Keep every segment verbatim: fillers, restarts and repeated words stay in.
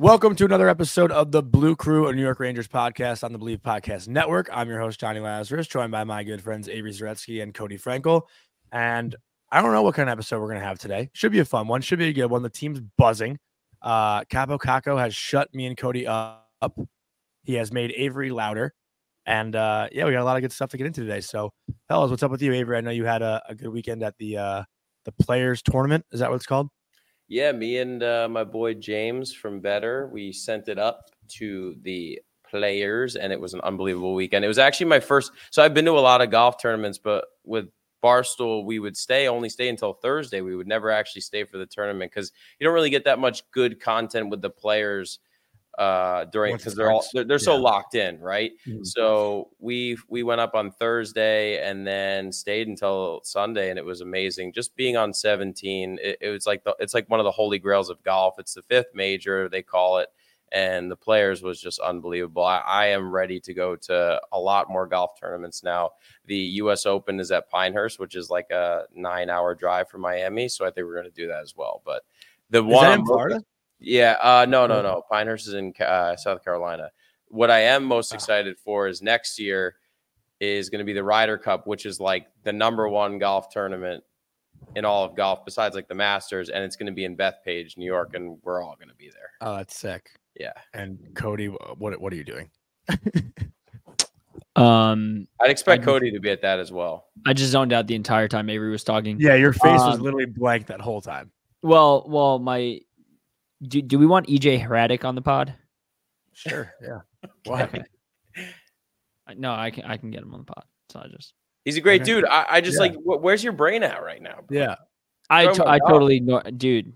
Welcome to another episode of the Blue Crew, a New York Rangers podcast on the Believe Podcast Network. I'm your host, Johnny Lazarus, joined by my good friends Avery Zaretsky and Cody Frankel. And I don't know what kind of episode we're going to have today. Should be a fun one. Should be a good one. The team's buzzing. Uh, Capo Caco has shut me and Cody up. He has made Avery louder. And uh, yeah, we got a lot of good stuff to get into today. So, fellas, what's up with you, Avery? I know you had a, a good weekend at the uh, the Players Tournament. Is that what it's called? Yeah, me and uh, my boy James from Better, we sent it up to the Players, and it was an unbelievable weekend. It was actually my first. So I've been to a lot of golf tournaments, but with Barstool, we would stay, only stay until Thursday. We would never actually stay for the tournament because you don't really get that much good content with the Players uh during because they're all they're, they're yeah. so locked in, right? Mm-hmm. So we we went up on Thursday and then stayed until Sunday, and it was amazing. Just being on seventeen, it, it was like the it's like one of the holy grails of golf. It's the fifth major, they call it, and the Players was just unbelievable. I, I am ready to go to a lot more golf tournaments now. The U S Open is at Pinehurst, which is like a nine hour drive from Miami, so I think we're going to do that as well. But the is one that in Florida? Yeah, uh, no, no, no. Pinehurst is in uh, South Carolina. What I am most excited for is next year is going to be the Ryder Cup, which is like the number one golf tournament in all of golf, besides like the Masters, and it's going to be in Bethpage, New York, and we're all going to be there. Oh, that's sick. Yeah. And Cody, what what are you doing? um, I'd expect I, Cody to be at that as well. I just zoned out the entire time Avery was talking. Yeah, your face um, was literally blank that whole time. Well, well, my. Do, do we want E J Hradek on the pod? Sure. Yeah. What? No, I can I can get him on the pod. So I just he's a great okay. dude. I, I just yeah. like where's your brain at right now, bro? Yeah. I to, I totally know, dude.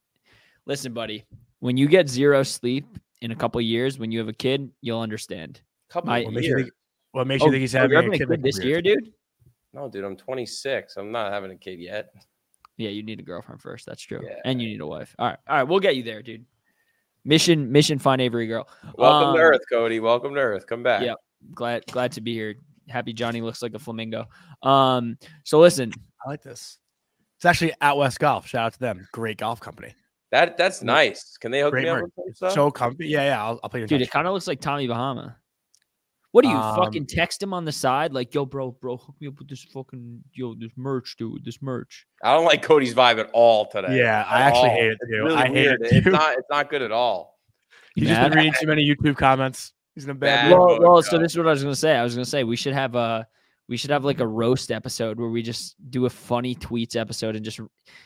Listen, buddy. When you get zero sleep in a couple of years, when you have a kid, you'll understand. Couple I, of what years. Makes you think, what makes you oh, think he's oh, having, having a kid, a kid this year, dude? No, dude. I'm twenty-six. I'm not having a kid yet. Yeah, you need a girlfriend first. That's true. Yeah. And you need a wife. All right, all right. We'll get you there, dude. Mission, mission, find Avery girl. Welcome um, to Earth, Cody. Welcome to Earth. Come back. Yeah, glad, glad to be here. Happy Johnny looks like a flamingo. Um, so listen, I like this. It's actually Out West Golf. Shout out to them. Great golf company. That that's nice. Can they hook Great me up merch. with some stuff? So comfy. Yeah, yeah. I'll, I'll play. Dude, touch. It kind of looks like Tommy Bahama. What do you um, fucking text him on the side? Like, yo, bro, bro, hook me up with this fucking, yo, this merch, dude, this merch. I don't like Cody's vibe at all today. Yeah, I actually all. hate it too. Really I hate weird. it too. It's not. It's not good at all. He's just been reading too many YouTube comments. He's in a bad. Bad. Well, well, so this is what I was gonna say. I was gonna say we should have a, we should have like a roast episode where we just do a funny tweets episode and just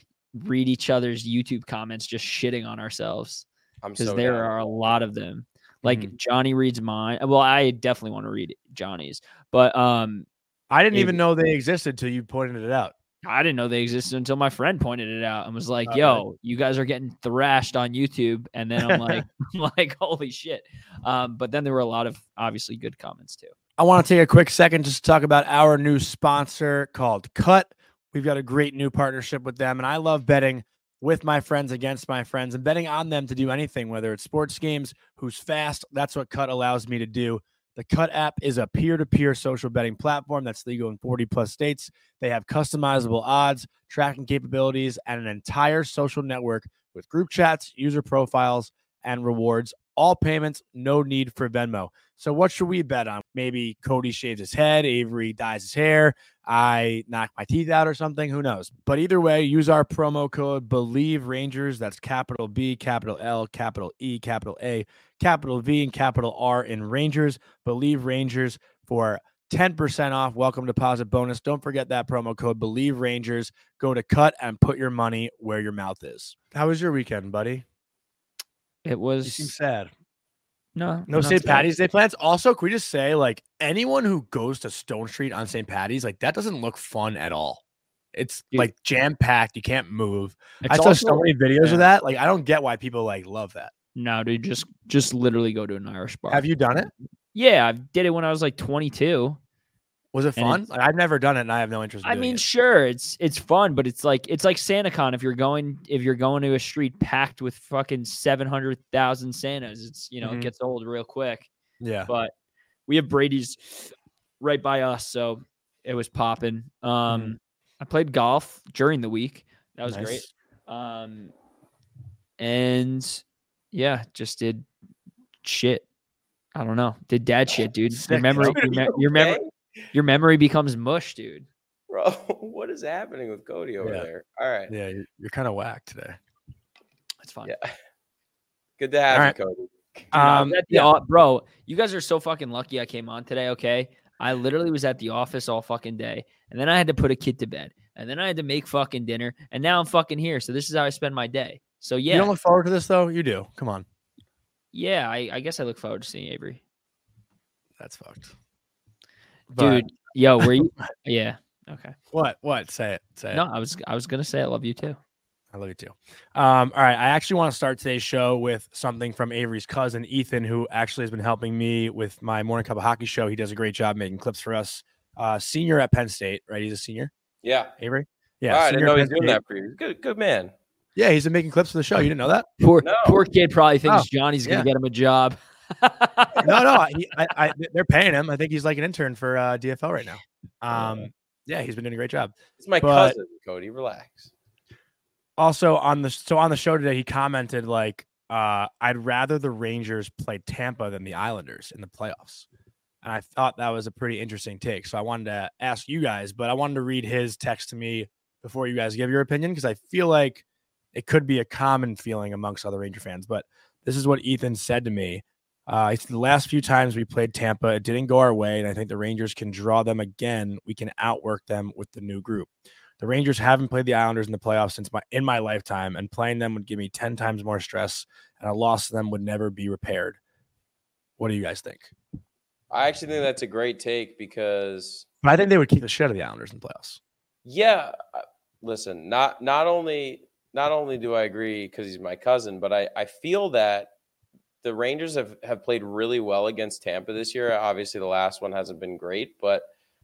read each other's YouTube comments, just shitting on ourselves. Because so there down. are a lot of them. Like mm-hmm. Johnny reads mine. Well, I definitely want to read Johnny's, but um, I didn't it, even know they existed till you pointed it out. I didn't know they existed until my friend pointed it out and was like, "Yo, uh, you guys are getting thrashed on YouTube." And then I'm like, I'm like, "Holy shit!" Um, but then there were a lot of obviously good comments too. I want to take a quick second just to talk about our new sponsor called Cut. We've got a great new partnership with them, and I love betting with my friends against my friends and betting on them to do anything, whether it's sports games, who's fast. That's what Cut allows me to do. The Cut app is a peer-to-peer social betting platform that's legal in forty plus states. They have customizable odds, tracking capabilities, and an entire social network with group chats, user profiles, and rewards. All payments, no need for Venmo. So what should we bet on? Maybe Cody shaves his head, Avery dyes his hair, I knock my teeth out or something. Who knows? But either way, use our promo code Believe Rangers. That's capital B, capital L, capital E, capital A, capital V, and capital R in Rangers. Believe Rangers for ten percent off. Welcome deposit bonus. Don't forget that promo code Believe Rangers. Go to Cut and put your money where your mouth is. How was your weekend, buddy? It was. You seem sad. No, no Saint Patty's Day plans. Also, could we just say, like, anyone who goes to Stone Street on Saint Patty's, like, that doesn't look fun at all. It's Dude. like jam packed. You can't move. It's I saw also, so many videos yeah. of that. Like, I don't get why people like love that. No, dude, just just literally go to an Irish bar. Have you done it? Yeah, I did it when I was like twenty-two. Was it fun? Like, I've never done it, and I have no interest. In I doing mean, it. sure, it's it's fun, but it's like it's like SantaCon. If you're going if you're going to a street packed with fucking seven hundred thousand Santas, it's you know mm-hmm. it gets old real quick. Yeah, but we have Brady's right by us, so it was popping. Um, mm-hmm. I played golf during the week. That was nice. great. Um, and Yeah, just did shit. I don't know. Did dad shit, dude. Sick, your memory, bro. your, me- You your memory, okay? your memory becomes mush, dude. Bro, what is happening with Cody over Yeah. there? All right. Yeah, you're, you're kind of whack today. That's fine. Yeah. Good to have All you, right. Cody. Dude, I was Um, at the yeah. au- bro, you guys are so fucking lucky I came on today, okay? I literally was at the office all fucking day, and then I had to put a kid to bed, and then I had to make fucking dinner, and now I'm fucking here. So this is how I spend my day. So You yeah, don't look forward to this though. You do. Come on, yeah, I, I guess I look forward to seeing Avery. that's fucked. But- Dude, yo, were you? Yeah, okay. What? What? Say it. Say No, it. I was I was gonna say I love you too. I love you too. Um, all right. I actually want to start today's show with something from Avery's cousin, Ethan, who actually has been helping me with my Morning Cup of Hockey show. He does a great job making clips for us. Uh, senior at Penn State, right? He's a senior, Yeah. Avery. Yeah. Yeah. I senior didn't know at he was Penn doing State. that for you. Good, good man. Yeah, he's been making clips for the show. You didn't know that? Poor No. poor kid probably thinks Oh, Johnny's gonna yeah. get him a job. No, no. He, I, I, they're paying him. I think he's like an intern for uh, D F L right now. Um, yeah, he's been doing a great job. It's my But- cousin, Cody. Relax. Also on the so on the show today, he commented like, uh, "I'd rather the Rangers play Tampa than the Islanders in the playoffs," and I thought that was a pretty interesting take. So I wanted to ask you guys, but I wanted to read his text to me before you guys give your opinion because I feel like it could be a common feeling amongst other Ranger fans. But this is what Ethan said to me. Uh, he said, the last few times we played Tampa, it didn't go our way, and I think the Rangers can draw them again. We can outwork them with the new group. The Rangers haven't played the Islanders in the playoffs since my in my lifetime, and playing them would give me ten times more stress, and a loss to them would never be repaired. What do you guys think? I actually think that's a great take because, But I think they would keep the shit out of the Islanders in the playoffs. yeah, uh, listen, not not only not only do I agree because he's my cousin, but I, I feel that the Rangers have, have played really well against Tampa this year. Obviously, the last one hasn't been great, but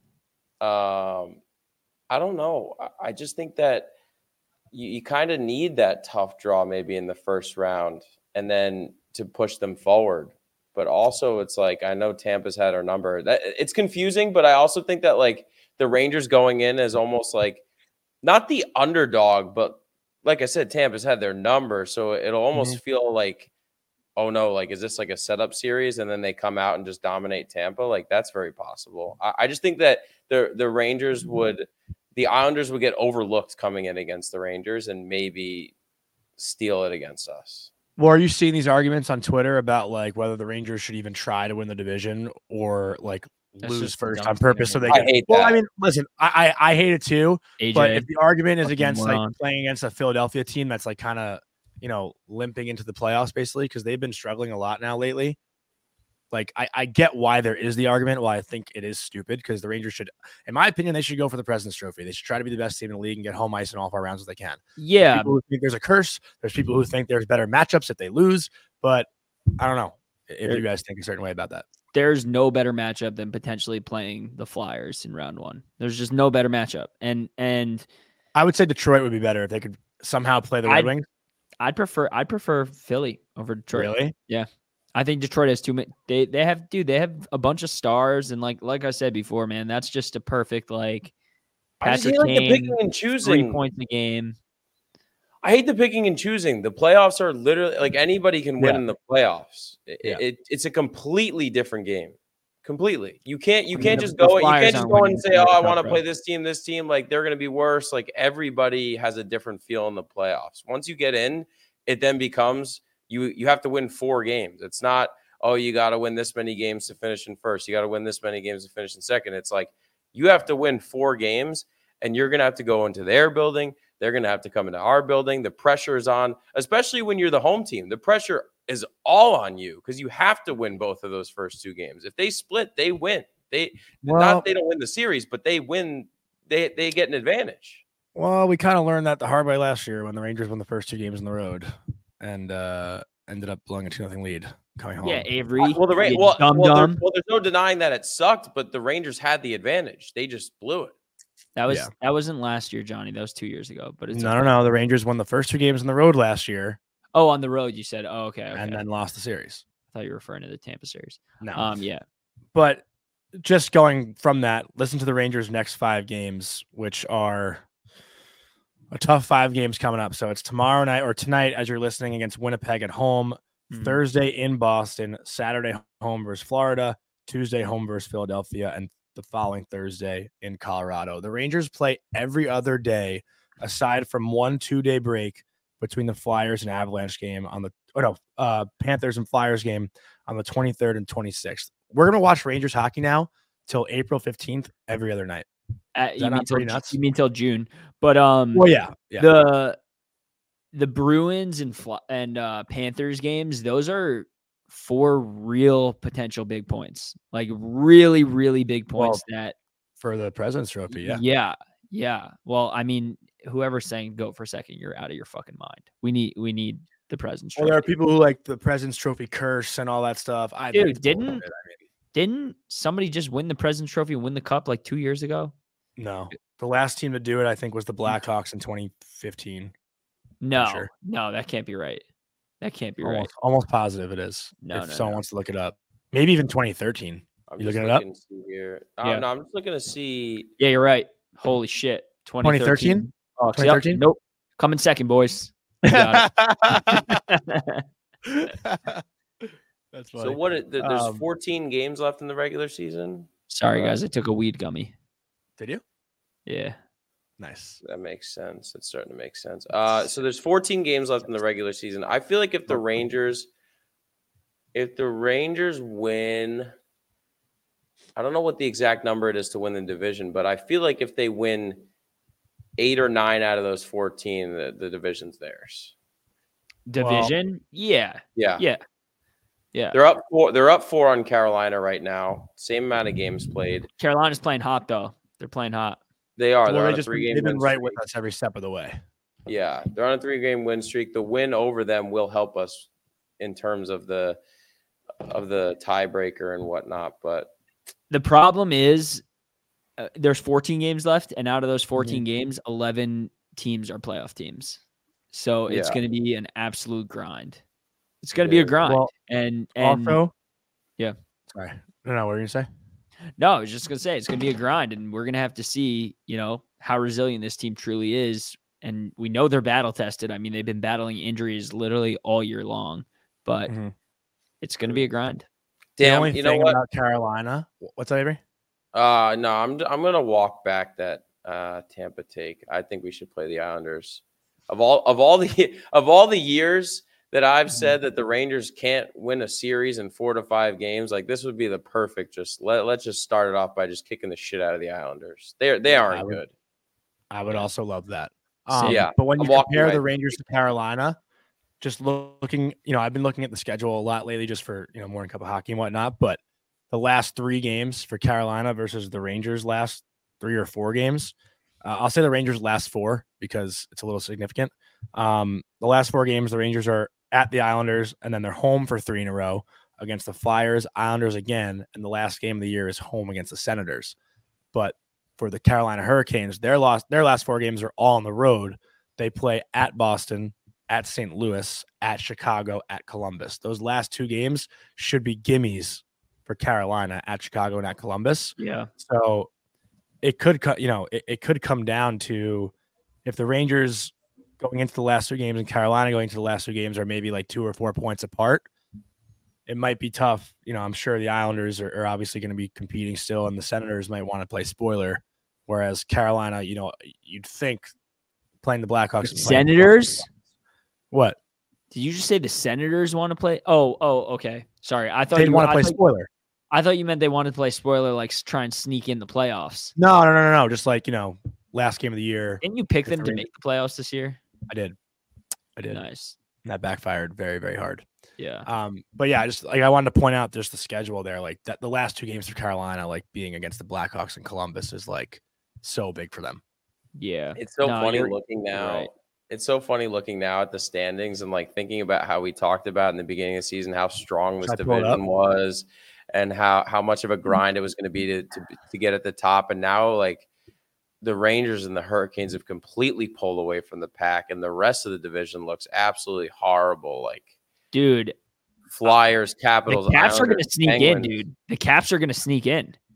um, I don't know. I, I just think that you, you kind of need that tough draw maybe in the first round and then to push them forward. But also, it's like I know Tampa's had our number. That it's confusing, but I also think that like the Rangers going in as almost like not the underdog, but like I said, Tampa's had their number, so it'll almost mm-hmm. feel like, oh no, like is this like a setup series, and then they come out and just dominate Tampa? Like that's very possible. I, I just think that the the Rangers would, the Islanders would get overlooked coming in against the Rangers and maybe steal it against us. Well, are you seeing these arguments on Twitter about like whether the Rangers should even try to win the division or like That's lose first on purpose so they I can? hate well, that. I mean, listen, I, I I hate it too. A J, but if the argument is against moron. like playing against a Philadelphia team that's like kind of you know limping into the playoffs basically because they've been struggling a lot now lately. Like I, I get why there is the argument. Why I think it is stupid because the Rangers should, in my opinion, they should go for the President's Trophy. They should try to be the best team in the league and get home ice in all of our rounds if they can. Yeah, There's people who think there's a curse. There's people who think there's better matchups if they lose. But I don't know if you guys think a certain way about that. There's no better matchup than potentially playing the Flyers in round one. There's just no better matchup. And and I would say Detroit would be better if they could somehow play the Red I'd, Wings. I'd prefer I'd prefer Philly over Detroit. Really? Yeah. I think Detroit has too many. They they have dude. They have a bunch of stars, and like like I said before, man, that's just a perfect like. Patrick like Kane, the picking and choosing. Three points a game. I hate the picking and choosing. The playoffs are literally like anybody can win yeah. in the playoffs. It, yeah. it, it's a completely different game. Completely. You can't you I mean, can't the, just the go. You Flyers can't just aren't go winning and say, "Oh, I want to bro. play this team, this team." Like they're going to be worse. Like everybody has a different feel in the playoffs. Once you get in, it then becomes you. You have to win four games. It's not, oh, you got to win this many games to finish in first. You got to win this many games to finish in second. It's like you have to win four games, and you're going to have to go into their building. They're going to have to come into our building. The pressure is on, especially when you're the home team. The pressure is all on you because you have to win both of those first two games. If they split, they win. They well, not they don't win the series, but they win. They they get an advantage. Well, we kind of learned that the hard way last year when the Rangers won the first two games on the road and uh, ended up blowing a two nothing lead coming home. Yeah, Avery. Uh, well, the Ra- well, dumb, well, dumb. There, well, there's no denying that it sucked, but the Rangers had the advantage. They just blew it. That was yeah. that wasn't last year, Johnny. That was two years ago. But it's no, okay. no, no. The Rangers won the first two games on the road last year. Oh, on the road, you said. Oh, okay, okay. And then lost the series. I thought you were referring to the Tampa series. No. Um, yeah. But just going from that, listen to the Rangers' next five games, which are a tough five games coming up. So it's tomorrow night or tonight as you're listening against Winnipeg at home, Mhm. Thursday in Boston, Saturday home versus Florida, Tuesday home versus Philadelphia, and the following Thursday in Colorado. The Rangers play every other day aside from one two-day break between the Flyers and Avalanche game on the oh no, uh, Panthers and Flyers game on the twenty-third and twenty-sixth. We're gonna watch Rangers hockey now till April fifteenth every other night. Uh, Is you that mean not till pretty Ju- nuts? you mean till June? But um, Well, yeah, yeah. the the Bruins and Fl- and uh, Panthers games, those are four real potential big points, like really, really big points. that For the President's Trophy, yeah. yeah, yeah. Well, I mean, whoever's saying go for second, you're out of your fucking mind. We need we need the President's Well, there are Trophy. people who like the President's Trophy curse and all that stuff. I think Dude, it's didn't- bullshit. I mean, Didn't somebody just win the President's Trophy and win the cup like two years ago? no. The last team to do it, I think, was the Blackhawks in twenty fifteen. No, sure. no, that can't be right. That can't be right. Almost, almost positive it is. No, if no, someone no. wants to look it up, maybe even twenty thirteen. I'm You just looking it up? to see here. Uh, Yeah. No, I'm just looking to see. Yeah, you're right. Holy shit. twenty twenty thirteen. thirteen? Hawks. twenty Yep. thirteen? Nope. Coming second, boys. You got That's So funny. what? It, there- there's Um, fourteen games left in the regular season. Sorry, Uh, guys. I took a weed gummy. Did you? Yeah. Nice. That makes sense. It's starting to make sense. Uh, so there's fourteen games left in the regular season. I feel like if the Rangers, if the Rangers win, I don't know what the exact number it is to win the division, but I feel like if they win eight or nine out of those fourteen, the, the division's theirs. Division? yeah. Yeah. Yeah. Yeah. They're up four. They're up four on Carolina right now. Same amount of games played. Carolina's playing hot, though. They're playing hot. They are. Well, They're they on a just three-game they've been win right streak. with us every step of the way. Yeah, they're on a three-game win streak. The win over them will help us in terms of the of the tiebreaker and whatnot. But The problem is uh, there's fourteen games left, and out of those Mm-hmm. fourteen games, eleven teams are playoff teams. So it's Yeah. going to be an absolute grind. It's going to be a is. grind. Well, and and Also, yeah. Sorry. No, no, what were you gonna say? no, I was just going to say it's going to be a grind, and we're going to have to see, you know, how resilient this team truly is. And we know they're battle tested. I mean, they've been battling injuries literally all year long, but Mhm. it's going to be a grind. The damn, only you know thing what? about Carolina, what's that, Avery? Uh, no, I'm I'm gonna walk back that uh, Tampa take. I think we should play the Islanders. Of all of all the of all the years that I've said that the Rangers can't win a series in four to five games, like this would be the perfect. Just let let's just start it off by just kicking the shit out of the Islanders. They they I aren't would- good. I would also love that. Same. Um, Yeah, but when I'm you walking compare right the with Rangers to Carolina, just looking, you know, I've been looking at the schedule a lot lately just for, you know, morning cup of hockey and whatnot. But the last three games for Carolina versus the Rangers last three or four games, uh, I'll say the Rangers last four because it's a little significant. Um, the last four games, the Rangers are at the Islanders, and then they're home for three in a row against the Flyers, Islanders again, and the last game of the year is home against the Senators. But for the Carolina Hurricanes, their lost their last four games are all on the road. They play at Boston, at Saint Louis, at Chicago, at Columbus. Those last two games should be gimmies for Carolina at Chicago and at Columbus. Yeah. So it could cut, you know, it, it could come down to if the Rangers going into the last two games and Carolina going into the last two games are maybe like two or four points apart. It might be tough. You know, I'm sure the Islanders are, are obviously going to be competing still, and the Senators might want to play spoiler. Whereas Carolina, you know, you'd think playing the Blackhawks. and playing- Senators? What? Did you just say the Senators want to play? Oh, oh, okay. Sorry. I thought They'd you want to I play thought- spoiler. I thought you meant they wanted to play spoiler, like s- try and sneak in the playoffs. No, no, no, no, no. Just like, you know, last game of the year. Didn't you pick If them the to Rangers- make the playoffs this year? I did. I did. Nice. And that backfired very, very hard. Yeah. Um, but yeah, just like I wanted to point out just the schedule there, like that the last two games for Carolina, like being against the Blackhawks and Columbus is like so big for them. Yeah. It's so No, funny you're- looking you're now. right. It's so funny looking now at the standings and like thinking about how we talked about in the beginning of the season how strong this Should I pull it up? division was and how how much of a grind it was going to be to to to get at the top. And now like the Rangers and the Hurricanes have completely pulled away from the pack, and the rest of the division looks absolutely horrible. Like Dude, Flyers, Capitals, the Caps are going Islanders, to sneak Penguins. in, dude. The Caps are going to sneak in.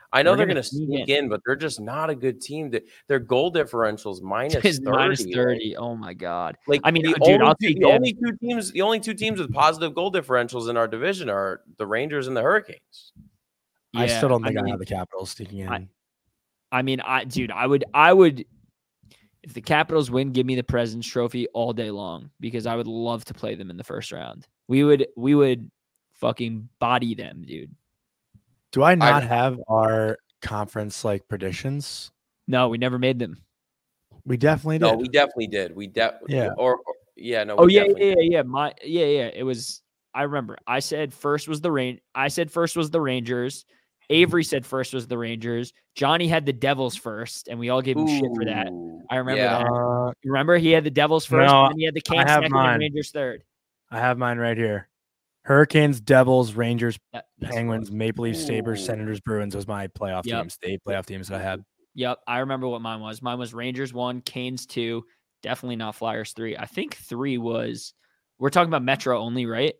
I know We're they're gonna going to sneak sneak in. in, but they're just not a good team. Th- Their goal differentials minus It's thirty. minus like- thirty. Oh my god. Like, I mean, the uh, dude, only I'll two, take the them. only two teams, the only two teams with positive goal differentials in our division are the Rangers and the Hurricanes. I Yeah, still don't think I, mean, have the Capitals sneaking in. I- I mean, I dude, I would, I would, if the Capitals win, give me the President's Trophy all day long because I would love to play them in the first round. We would, we would fucking body them, dude. Do I not I- have our conference like predictions? No, we never made them. We definitely did. No, we definitely did. We de- Yeah. Or, or yeah, no. Oh we yeah, definitely yeah, did. yeah, yeah. My yeah, yeah. It was. I remember. I said first was the rain. I said first was the Rangers. Avery said first was the Rangers. Johnny had the Devils first, and we all gave him shit for that. Ooh, I remember yeah. that. Uh, You remember he had the Devils first, No, and then he had the Kings I have second mine. and Rangers third. I have mine right here. Hurricanes, Devils, Rangers, That- that's Penguins, Maple Leafs, Sabres, Ooh. Senators, Bruins was my playoff Yep. teams. The eight playoff teams that I had. Yep, I remember what mine was. Mine was Rangers one, Canes two, definitely not Flyers three. I think three was. We're talking about Metro only, right?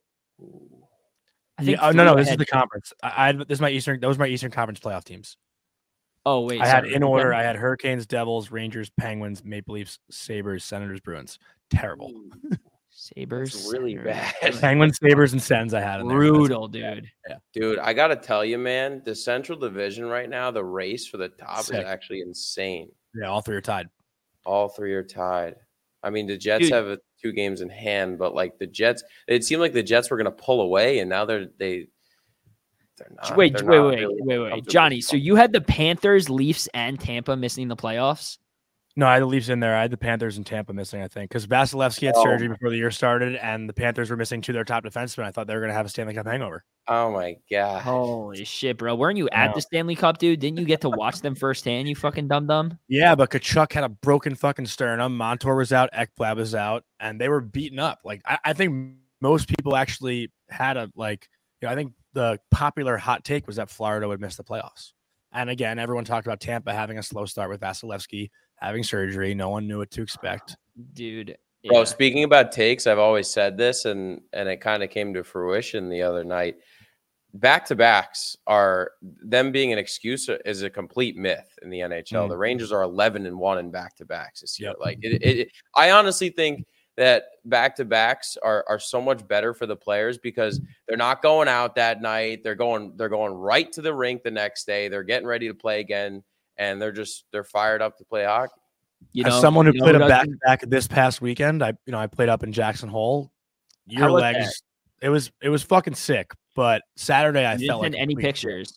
I think Yeah, oh, no, no, three this is had- the conference. I, I this is my Eastern. Those were my Eastern Conference playoff teams. Oh wait, I had sorry, in repeat order. that. I had Hurricanes, Devils, Rangers, Penguins, Maple Leafs, Sabres, Senators, Bruins. Terrible. Sabres, That's really Senators. bad. Penguins, Sabres, and Sens. I had in there. That's- Brutal, dude. Dude, I gotta tell you, man, the Central Division right now, the race for the top Sick. is actually insane. Yeah, all three are tied. All three are tied. I mean, the Jets Dude. have uh, two games in hand, but like the Jets, it seemed like the Jets were gonna pull away, and now they're they. They're not, wait, they're wait, not wait, really wait, wait, comfortably Johnny. So comfortable. you had the Panthers, Leafs, and Tampa missing the playoffs. No, I had the Leafs in there. I had the Panthers and Tampa missing, I think, because Vasilevsky had Oh. surgery before the year started, and the Panthers were missing two of their top defensemen. I thought they were going to have a Stanley Cup hangover. Oh my god! Holy shit, bro! Weren't you I at know. the Stanley Cup, dude? Didn't you get to watch them firsthand? You fucking dum dum. Yeah, but Kachuk had a broken fucking sternum. Montour was out. Ekblad was out, and they were beaten up. Like I, I think most people actually had a like. You know, I think the popular hot take was that Florida would miss the playoffs. And again, everyone talked about Tampa having a slow start with Vasilevsky having surgery. No one knew what to expect. Dude. Bro, yeah. speaking about takes, I've always said this, and and it kind of came to fruition the other night. Back to backs are them being an excuse is a complete myth in the N H L. Mm. The Rangers are eleven and one in back to backs this year. Yep. Like it, it, it- I honestly think that back to backs are are so much better for the players because they're not going out that night. They're going they're going right to the rink the next day. They're getting ready to play again, and they're just they're fired up to play hockey. You know, As someone who you know played a doesn't- back to back this past weekend, I you know I played up in Jackson Hole. Your How was legs, that? it was it was fucking sick. But Saturday I You felt didn't like send any complete shit. pictures.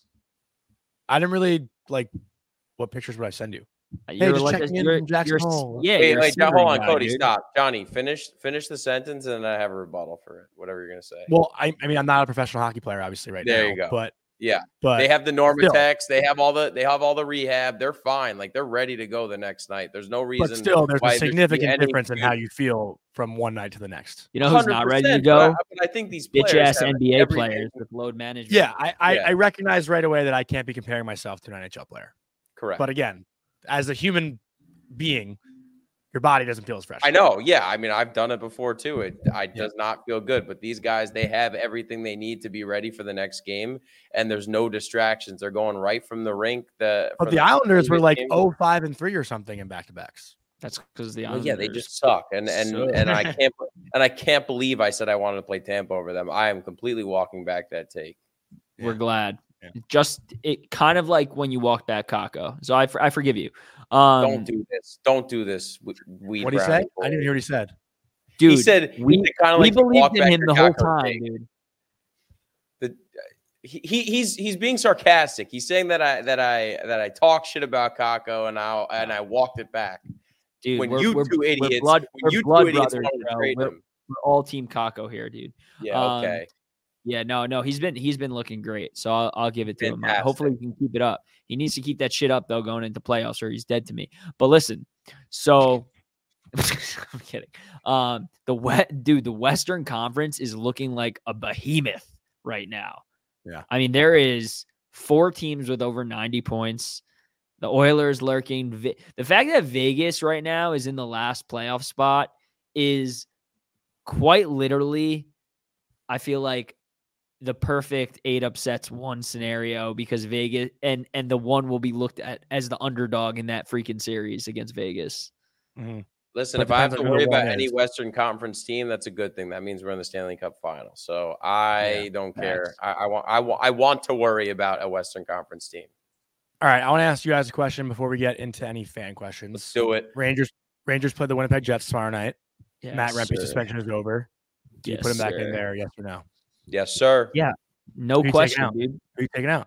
I didn't really like. What pictures would I send you? You're just like a- checking in you're- from Jackson you're s- Hole. Yeah, Wait, you're a wait, John, hold simmering on, guy, Cody, dude. stop. Johnny, finish finish the sentence, and then I have a rebuttal for it. Whatever you're gonna say. Well, I, I mean I'm not a professional hockey player, obviously, right There now. you go. But Yeah, but they have the still. Normatex. They have all the they have all the rehab. They're fine. Like they're ready to go the next night. There's no reason. but still, there's why a there should be significant any difference in how you feel from one night to the next. You know who's not ready to one hundred percent, go? But I, but I think these players Bitch ass have N B A everything- players with load management. Yeah, I I, Yeah. I recognize right away that I can't be comparing myself to an N H L player. Correct. But again, as a human being, your body doesn't feel as fresh. I know. Yeah. I mean, I've done it before too. It I does not feel good. But these guys, they have everything they need to be ready for the next game, and there's no distractions. They're going right from the rink. The But from the Islanders were previous like game. oh five and three or something in back to backs. That's because the Well, yeah, they Islanders just suck, and and suck. and I can't and I can't believe I said I wanted to play Tampa over them. I am completely walking back that take. We're Yeah. glad. Yeah. Just it kind of like when you walked back Kako. So I, for- I forgive you. Um, Don't do this. Don't do this. we- Weed What did he say? brownie I didn't even hear what he said. dude. He said we, kind of we like you walk believed in back him your the whole Kako time, take. dude. The, he, he he's he's being sarcastic. He's saying that I that I that I talk shit about Kako and I and I walked it back. Dude, when we're, you we're, two we're idiots, blood, when we're you two blood idiots brothers, wanted to bro. trade We're, him. we're all team Kako here, dude. Yeah. Um, Okay. Yeah, no, no, he's been he's been looking great. So I'll, I'll give it to him. Uh, Fantastic. Hopefully he can keep it up. He needs to keep that shit up though going into playoffs or he's dead to me. But listen, so I'm kidding. Um, the wet dude, the Western Conference is looking like a behemoth right now. Yeah. I mean, there is four teams with over ninety points. The Oilers lurking. Ve- The fact that Vegas right now is in the last playoff spot is quite literally, I feel like the perfect eight upsets one scenario because Vegas and and the one will be looked at as the underdog in that freaking series against Vegas. Mm-hmm. Listen, But if I have to depends on who worry the one about any is. Western Conference team, that's a good thing. That means we're in the Stanley Cup final. So I Yeah, don't care. facts. I, I want I want I want to worry about a Western Conference team. All right, I want to ask you guys a question before we get into any fan questions. Let's do it. Rangers Rangers play the Winnipeg Jets tomorrow night. Yes, Matt Rempe's sir. suspension is over. Do you Yes, put him back in sir. there? Yes or no? Yes, sir. Yeah, no Who you taking question, out? dude. Who are you taking out?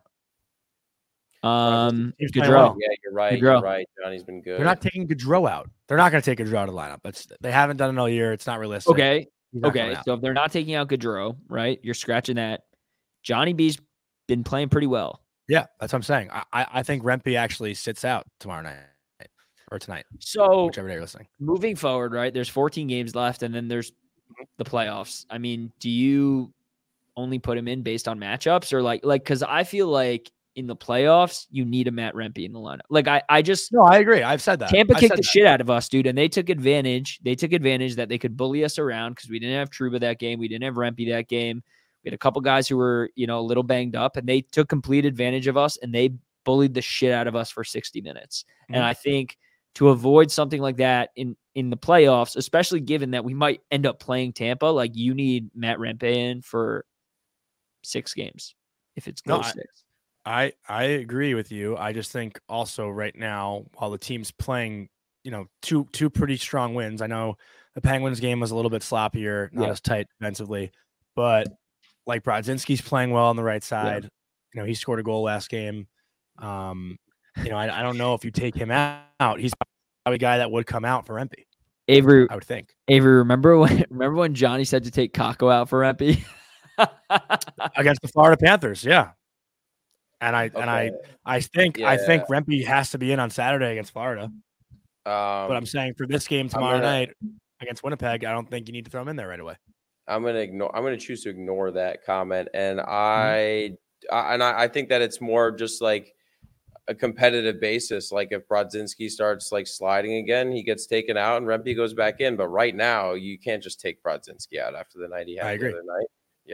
Um, He's playing Gaudreau. well. Yeah, you're right. Gaudreau. You're right. Johnny's been good. They're not taking Gaudreau out. They're not going to take Gaudreau out of the lineup. That's they haven't done it all year. It's not realistic. Okay, He's not coming okay. out. So if they're not taking out Gaudreau, right? You're scratching that. Johnny B's been playing pretty well. Yeah, that's what I'm saying. I I, I think Rempe actually sits out tomorrow night or tonight, So whichever day you're listening. moving forward, right? There's fourteen games left, and then there's the playoffs. I mean, do you only put him in based on matchups, or like like because I feel like in the playoffs you need a Matt Rempe in the lineup. Like I I just No, I agree. I've said that. Tampa I kicked said the that. shit out of us, dude, and they took advantage. They took advantage that they could bully us around because we didn't have Trouba that game. We didn't have Rempe that game. We had a couple guys who were, you know, a little banged up, and they took complete advantage of us, and they bullied the shit out of us for sixty minutes. Mhm. And I think to avoid something like that in, in the playoffs, especially given that we might end up playing Tampa, like you need Matt Rempe in for six games if it's No, goes I- six. I I agree with you. I just think also right now, while the team's playing, you know, two two pretty strong wins. I know the Penguins game was a little bit sloppier, not Yeah. as tight defensively, but like Brodzinski's playing well on the right side. You know, he scored a goal last game. Um, you know, I, I don't know if you take him out, he's probably a guy that would come out for Rempe, Avery, I would think. Avery, remember when remember when Johnny said to take Kako out for Rempe? Against the Florida Panthers, yeah. And I and I Okay. I think I Yeah. think Rempe has to be in on Saturday against Florida. Um, But I'm saying for this game tomorrow gonna- night against Winnipeg, I don't think you need to throw him in there right away. I'm gonna ignore. I'm gonna choose to ignore that comment, and Mm-hmm. I, I and I, I think that it's more just like a competitive basis. Like if Brodzinski starts like sliding again, he gets taken out, and Rempe goes back in. But right now, you can't just take Brodzinski out after the night he had I the agree. other night.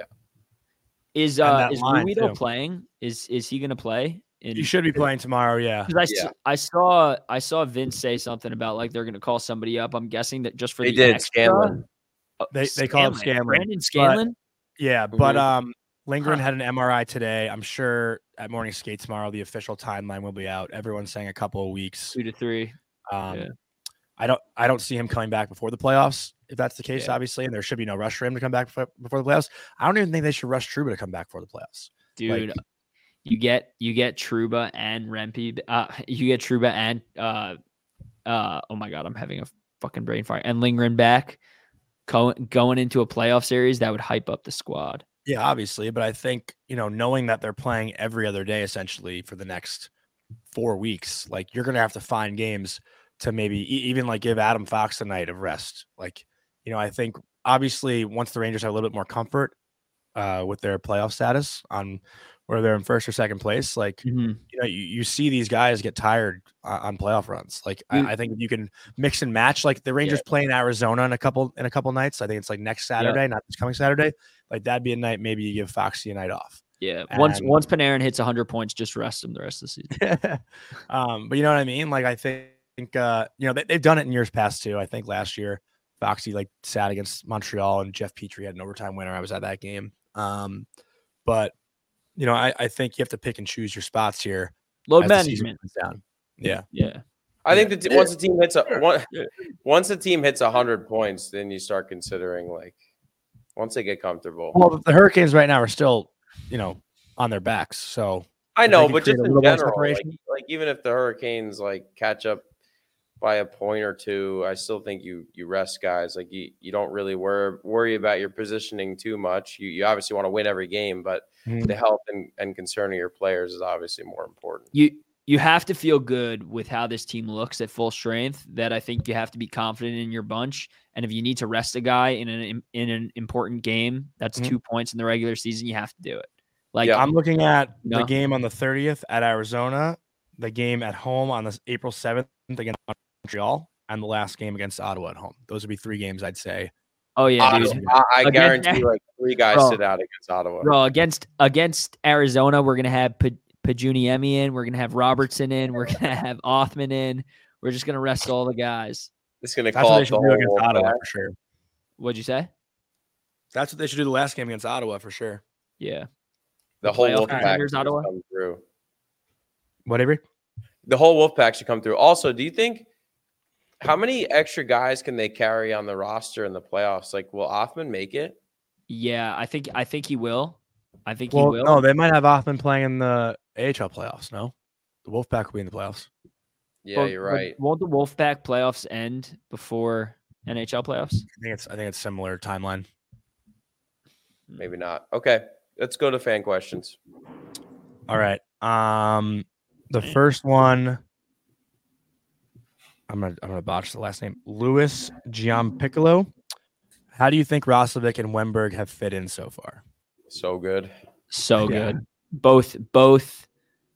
Is And uh that is line, Ruido too. playing? Is is he gonna play? In, You should be playing tomorrow, yeah. 'cause I, s- Yeah. I saw I saw Vince say something about like they're gonna call somebody up. I'm guessing that just for They the did extra- Scanlon. Uh, They they call him Scanlon. Brandon Scanlon. Yeah, but Mhm. um Lindgren Huh. had an M R I today. I'm sure at morning skate tomorrow the official timeline will be out. Everyone's saying a couple of weeks. Two to three. Um Yeah. I don't I don't see him coming back before the playoffs, if that's the case, Yeah. obviously, and there should be no rush for him to come back before, before the playoffs. I don't even think they should rush Trouba to come back for the playoffs. Dude, Like- you get you get Trouba and Rempe. Uh, you get Trouba and uh, uh. Oh my god, I'm having a fucking brain fire. And Lindgren back, go, going into a playoff series that would hype up the squad. Yeah, obviously, but I think, you know, knowing that they're playing every other day essentially for the next four weeks, like you're going to have to find games to maybe e- even like give Adam Fox a night of rest. Like, you know, I think obviously once the Rangers have a little bit more comfort uh, with their playoff status on where they're in first or second place, like, you know, you, you see these guys get tired uh, on playoff runs. Like, Mm. I, I think if you can mix and match, like the Rangers play in Arizona in a couple in a couple nights. I think it's like next Saturday, not this coming Saturday. Like that'd be a night maybe you give Foxy a night off. Yeah. Once And- once Panarin hits one hundred points, just rest him the rest of the season. um, but you know what I mean? Like I think uh, you know they, they've done it in years past too. I think last year Foxy like sat against Montreal and Jeff Petrie had an overtime winner. I was at that game. Um, but you know I, I think you have to pick and choose your spots here. Load as the season management. goes down. Yeah. Yeah. I think that Yeah. once a team hits a one, Yeah. once a team hits a hundred points, then you start considering like once they get comfortable. Well, the Hurricanes right now are still, you know, on their backs. So I if know, they can but create just a in little more general, like, separation. like even if the Hurricanes like catch up by a point or two, I still think you you rest guys. Like you you don't really worry worry about your positioning too much. You you obviously want to win every game, but Mhm. the health and, and concern of your players is obviously more important. You you have to feel good with how this team looks at full strength. That I think you have to be confident in your bunch. And if you need to rest a guy in an in an important game, that's Mhm. two points in the regular season. You have to do it. Like Yeah. I'm looking at No. the game on the thirtieth at Arizona, the game at home on the April seventh against Montreal, and the last game against Ottawa at home. Those would be three games I'd say Oh yeah, Ottawa, dude. I, I Against- guarantee like three guys Bro. sit out against Ottawa. Bro, against against Arizona, we're gonna have P- Pajuniemi in. We're gonna have Robertson in. We're gonna have Othman in. We're just gonna rest all the guys. It's going to That's what call they up should the do whole against Ottawa Wolfpack. for sure. What'd you say? That's what they should do the last game against Ottawa for sure. Yeah. The, The whole playoff Wolfpack contenders, should Ottawa? come through. Whatever. The whole Wolfpack should come through. Also, do you think how many extra guys can they carry on the roster in the playoffs? Like, will Othman make it? Yeah, I think I think he will. I think Well, he will. no, they might have Othman playing in the A H L playoffs. No, the Wolfpack will be in the playoffs. Yeah, But- you're but right. Won't the Wolfpack playoffs end before N H L playoffs? I think it's I think it's similar timeline. Maybe not. Okay, let's go to fan questions. All right. Um, the first one. I'm gonna I'm gonna botch the last name. Louis Giampiccolo. How do you think Roslovic and Wenberg have fit in so far? So good. So Yeah. good. Both both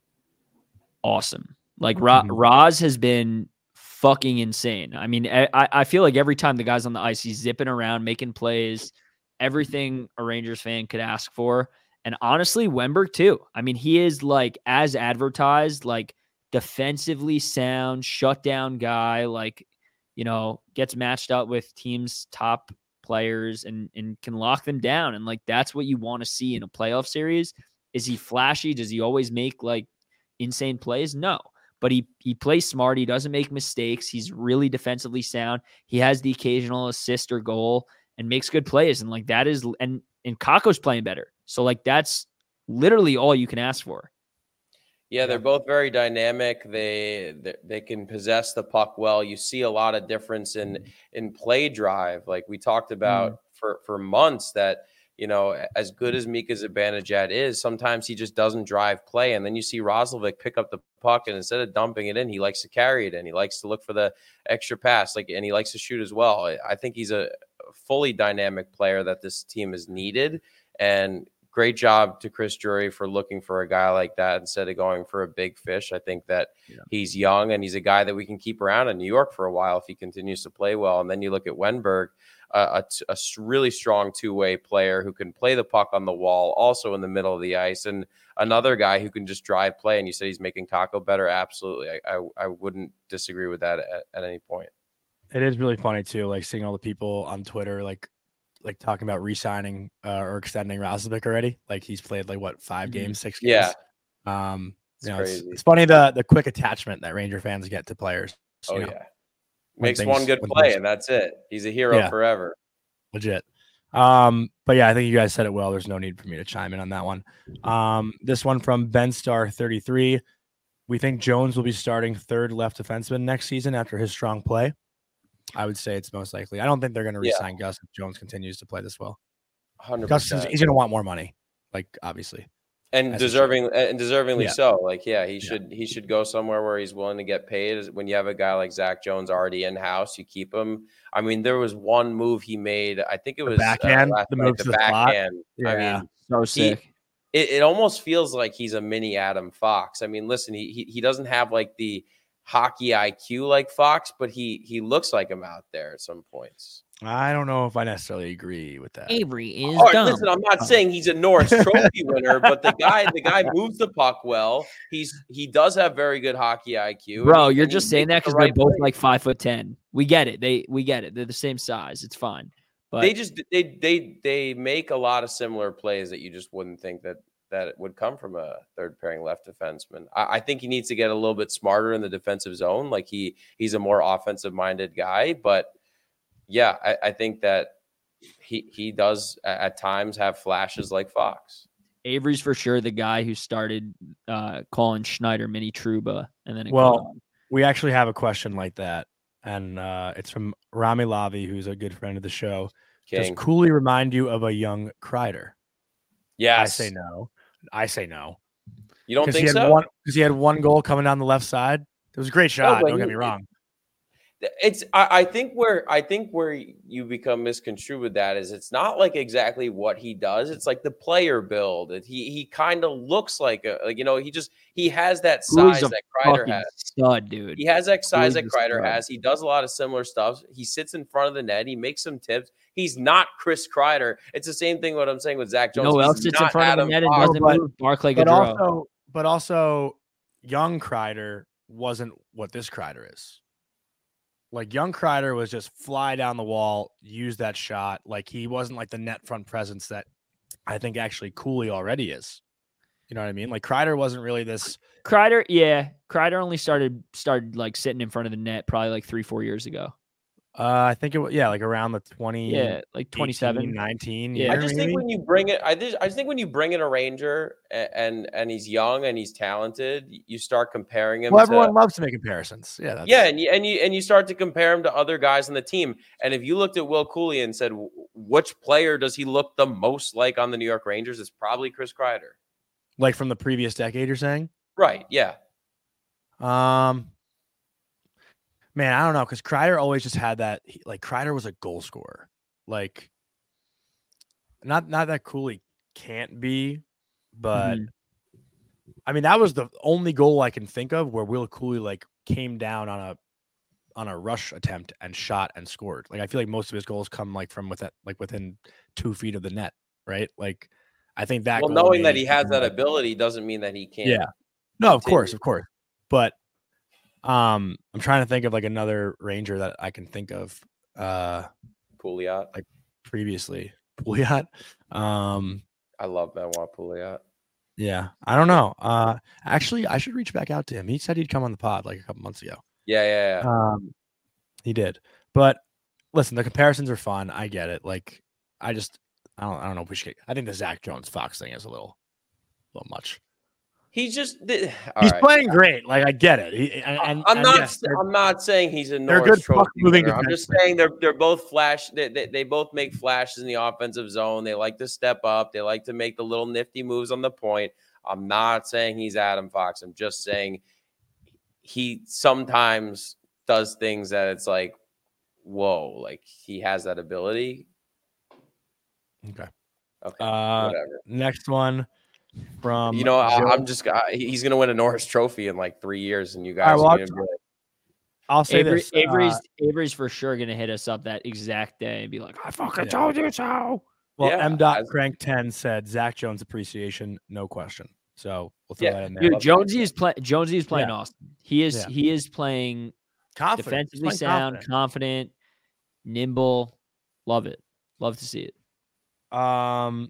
awesome. Like Ra- Mhm. Roz has been fucking insane. I mean, I, I feel like every time the guy's on the ice, he's zipping around, making plays, everything a Rangers fan could ask for. And honestly, Wenberg too. I mean, he is like as advertised, like defensively sound, shutdown guy, like, you know, gets matched up with teams' top players and and can lock them down. And like that's what you want to see in a playoff series. Is he flashy? Does he always make like insane plays? No. But he he plays smart. He doesn't make mistakes. He's really defensively sound. He has the occasional assist or goal and makes good plays. And like that is and and Kakko's playing better. So like that's literally all you can ask for. Yeah, they're both very dynamic. They, they they can possess the puck well. You see a lot of difference in in play drive. Like we talked about Mm. for for months that, you know, as good as Mika Zibanejad is, sometimes he just doesn't drive play. And then you see Roslovic pick up the puck, and instead of dumping it in, he likes to carry it in. He likes to look for the extra pass, like, and he likes to shoot as well. I- I think he's a fully dynamic player that this team has needed. And great job to Chris Drury for looking for a guy like that instead of going for a big fish. I think that Yeah. he's young and he's a guy that we can keep around in New York for a while if he continues to play well. And then you look at Wenberg, uh, a, t- a s- really strong two-way player who can play the puck on the wall, also in the middle of the ice, and another guy who can just drive play. And you said he's making Kakko better. Absolutely. I, I, I wouldn't disagree with that at, at any point. It is really funny too, like seeing all the people on Twitter, like like talking about re-signing uh, or extending Roslovic already. Like he's played like what five Mhm. games, six games. Yeah. Um, It's you know, it's, crazy. it's funny the the quick attachment that Ranger fans get to players. you Oh, know, yeah. when Makes things- one good when play, things- and that's it. He's a hero Yeah. forever. legit. Um, but yeah, I think you guys said it well. There's no need for me to chime in on that one. Um, this one from Ben Star thirty-three. We think Jones will be starting third left defenseman next season after his strong play. I would say it's most likely. I don't think they're going to Yeah. re-sign Gus if Jones continues to play this well. one hundred Gus is, percent. he's going to want more money, like obviously. And As he should. deserving and deservingly Yeah. so. Like, yeah, he Yeah. should he should go somewhere where he's willing to get paid. When you have a guy like Zach Jones already in house, you keep him. I mean, there was one move he made. I think it The was backhand, uh, last the night, move the to the slot. backhand. I Yeah. mean, So sick. it, it almost feels like he's a mini Adam Fox. I mean, listen, he, he he doesn't have like the hockey I Q like Fox, but he he looks like him out there at some points. I don't know if I necessarily agree with that. Avery is All right, dumb. listen, I'm not saying he's a Norris Trophy winner, but the guy the guy moves the puck well. He's he does have very good hockey I Q. Bro, and he- you're and he just saying that makes the because they're right both play. like five foot ten. We get it. They we get it. They're the same size. It's fine. But they just they they they make a lot of similar plays that you just wouldn't think that that it would come from a third pairing left defenseman. I, I think he needs to get a little bit smarter in the defensive zone. Like he he's a more offensive minded guy, but yeah, I, I think that he he does at, at times have flashes like Fox. Avery's for sure the guy who started uh, calling Schneider mini Truba, and then it Well, caught on. We actually have a question like that, and uh, it's from Rami Lavi, who's a good friend of the show. King. Does Cooley remind you of a young Kreider? Yes. I say no. I say no. You don't Because think he had so? one because he had one goal coming down the left side. It was a great shot. but don't get he- me wrong. It's I, I think where I think where you become misconstrued with that is it's not like exactly what he does. It's like the player build. It, he he kind of looks like a like, you know, he just he has that size Cooley's a that Kreider fucking has. stud, dude. He has that size that Cooley's a Kreider stud. has. He does a lot of similar stuff. He sits in front of the net. He makes some tips. He's not Chris Kreider. It's the same thing what I'm saying with Zach You Jones. know who else He's sits in not front of Adam the net and Fox. doesn't but- move? Barclay But Gaudreau. also, but also, young Kreider wasn't what this Kreider is. Like young Kreider was just fly down the wall, use that shot. Like he wasn't like the net front presence that I think actually Cooley already is. You know what I mean? Like Kreider wasn't really this. Kreider, yeah, Kreider only started started like sitting in front of the net probably like three, four years ago. Uh, I think it was yeah, like around the twenty, Yeah, like twenty-seven. nineteen. Yeah. I year, just maybe? think when you bring it, I just, I just think when you bring in a Ranger and, and and he's young and he's talented, you start comparing him. Well, to, everyone loves to make comparisons. Yeah, that's, yeah, and you and you and you start to compare him to other guys on the team. And if you looked at Will Cooley and said, which player does he look the most like on the New York Rangers? It's probably Chris Kreider. like from the previous decade. You're saying? Right? Yeah. Um, man, I don't know because Kreider always just had that. he- Like Kreider was a goal scorer. Like, not not that Cooley can't be, but Mhm. I mean that was the only goal I can think of where Will Cooley like came down on a on a rush attempt and shot and scored. Like I feel like most of his goals come like from within like within two feet of the net, right? Like I think that. Well, goal knowing that made he has him, that like- ability doesn't mean that he can't. Yeah. No, of course, continue. of course. But um I'm trying to think of like another Ranger that I can think of uh Pouliot. previously. Pouliot. Um I love Benoit Pouliot. yeah, I don't know. Uh actually I should reach back out to him. He said he'd come on the pod like a couple months ago. Yeah, yeah, yeah. Um he did. But listen, the comparisons are fun. I get it. Like I just I don't I don't know if we should get, I think the Zach Jones Fox thing is a little a little much. He just did. He's playing great. Like I get it. He, and, and, I'm and not. yes, they're- I'm not saying he's a they're Norris good Trophy puck-moving winner. I'm just defensemen. saying they're they're both flash. They, they they both make flashes in the offensive zone. They like to step up. They like to make the little nifty moves on the point. I'm not saying he's Adam Fox. I'm just saying he sometimes does things that it's like, whoa, like he has that ability. Okay. Okay, Uh, whatever. next one from You know, I, Joe- I'm just I, he's gonna win a Norris Trophy in like three years, and you guys right, well, are gonna be like, I'll say Avery, this. Avery's uh, Avery's for sure gonna hit us up that exact day and be like, "I fucking Yeah. told you so." well, yeah, M. Dot as- Crank ten said Zach Jones appreciation, no question. So we'll throw Yeah, that in there. Dude, love that. Jonesy is playing. Jonesy is playing Yeah. awesome. He is. Yeah. He is playing Confident. He's defensively playing sound, confident. confident, nimble. Love it. Love to see it. Um,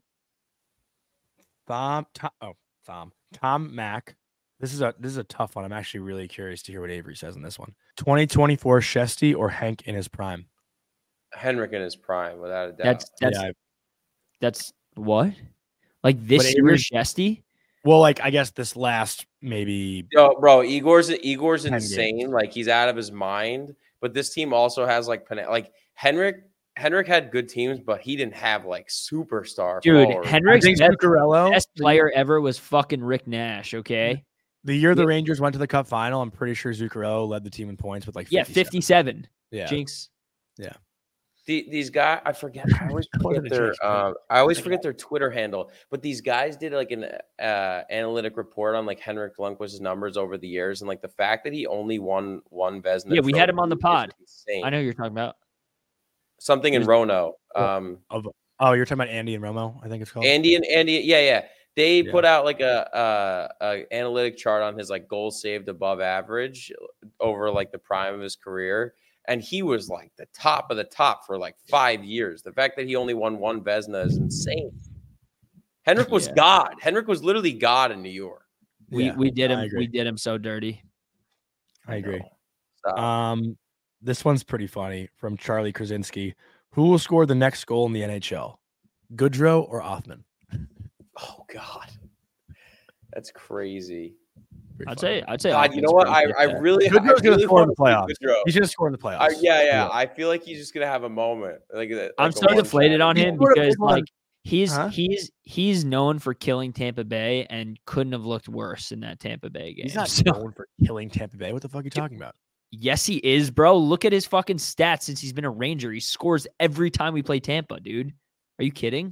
Thom, Tom, oh, Thom, Tom Mack. This is a this is a tough one. I'm actually really curious to hear what Avery says in this one. twenty twenty-four Shesty or Hank in his prime? Henrik in his prime, without a doubt. That's that's yeah. that's what? Like this year, Avery- Shesty? Well, like I guess this last maybe. Yo, bro, Igor's Igor's ten insane. games. Like he's out of his mind. But this team also has like Pana- like Henrik. Henrik had good teams, but he didn't have like superstar. Dude, forwards. I Henrik's think best, Zuccarello, best player ever was fucking Rick Nash. Okay. the year the Yeah. Rangers went to the Cup final, I'm pretty sure Zuccarello led the team in points with like Yeah, fifty-seven. fifty-seven. Yeah, Jinx. The, these guys, I forget. I always What forget did it their. change? Um, I always forget their Twitter handle. But these guys did like an uh, analytic report on like Henrik Lundqvist's numbers over the years, and like the fact that he only won one Vezina. Yeah, we had him trophy on the is pod. insane. I know who you're talking about. Something in Who's- Rono. Well, Um, Of, oh, you're talking about Andy and Romo, I think it's called. Andy and Andy, yeah, yeah. They Yeah. put out like a, a, a analytic chart on his like goals saved above average over like the prime of his career, and he was like the top of the top for like five years. The fact that he only won one Vezina is insane. Henrik was Yeah. God. Henrik was literally God in New York. We Yeah, we did I him. agree. We did him so dirty. I agree. Stop. Um, this one's pretty funny from Charlie Krasinski. Who will score the next goal in the N H L? Goodrow or Othman? Oh God, that's crazy. Pretty I'd funny. say. I'd say. God, you Offense know what? I, probably I gets that. really, I Goodrow's gonna really score in want the to see playoffs. Goodrow. He's gonna score in the playoffs. I, yeah, yeah, I feel like he's just gonna have a moment. Like, like I'm a so one-shot. deflated on He him scored a because big one. like he's Huh? he's he's known for killing Tampa Bay and couldn't have looked worse in that Tampa Bay game. He's not So, known for killing Tampa Bay. What the fuck are you talking about? Yes, he is, bro. Look at his fucking stats since he's been a Ranger. He scores every time we play Tampa, dude. Are you kidding?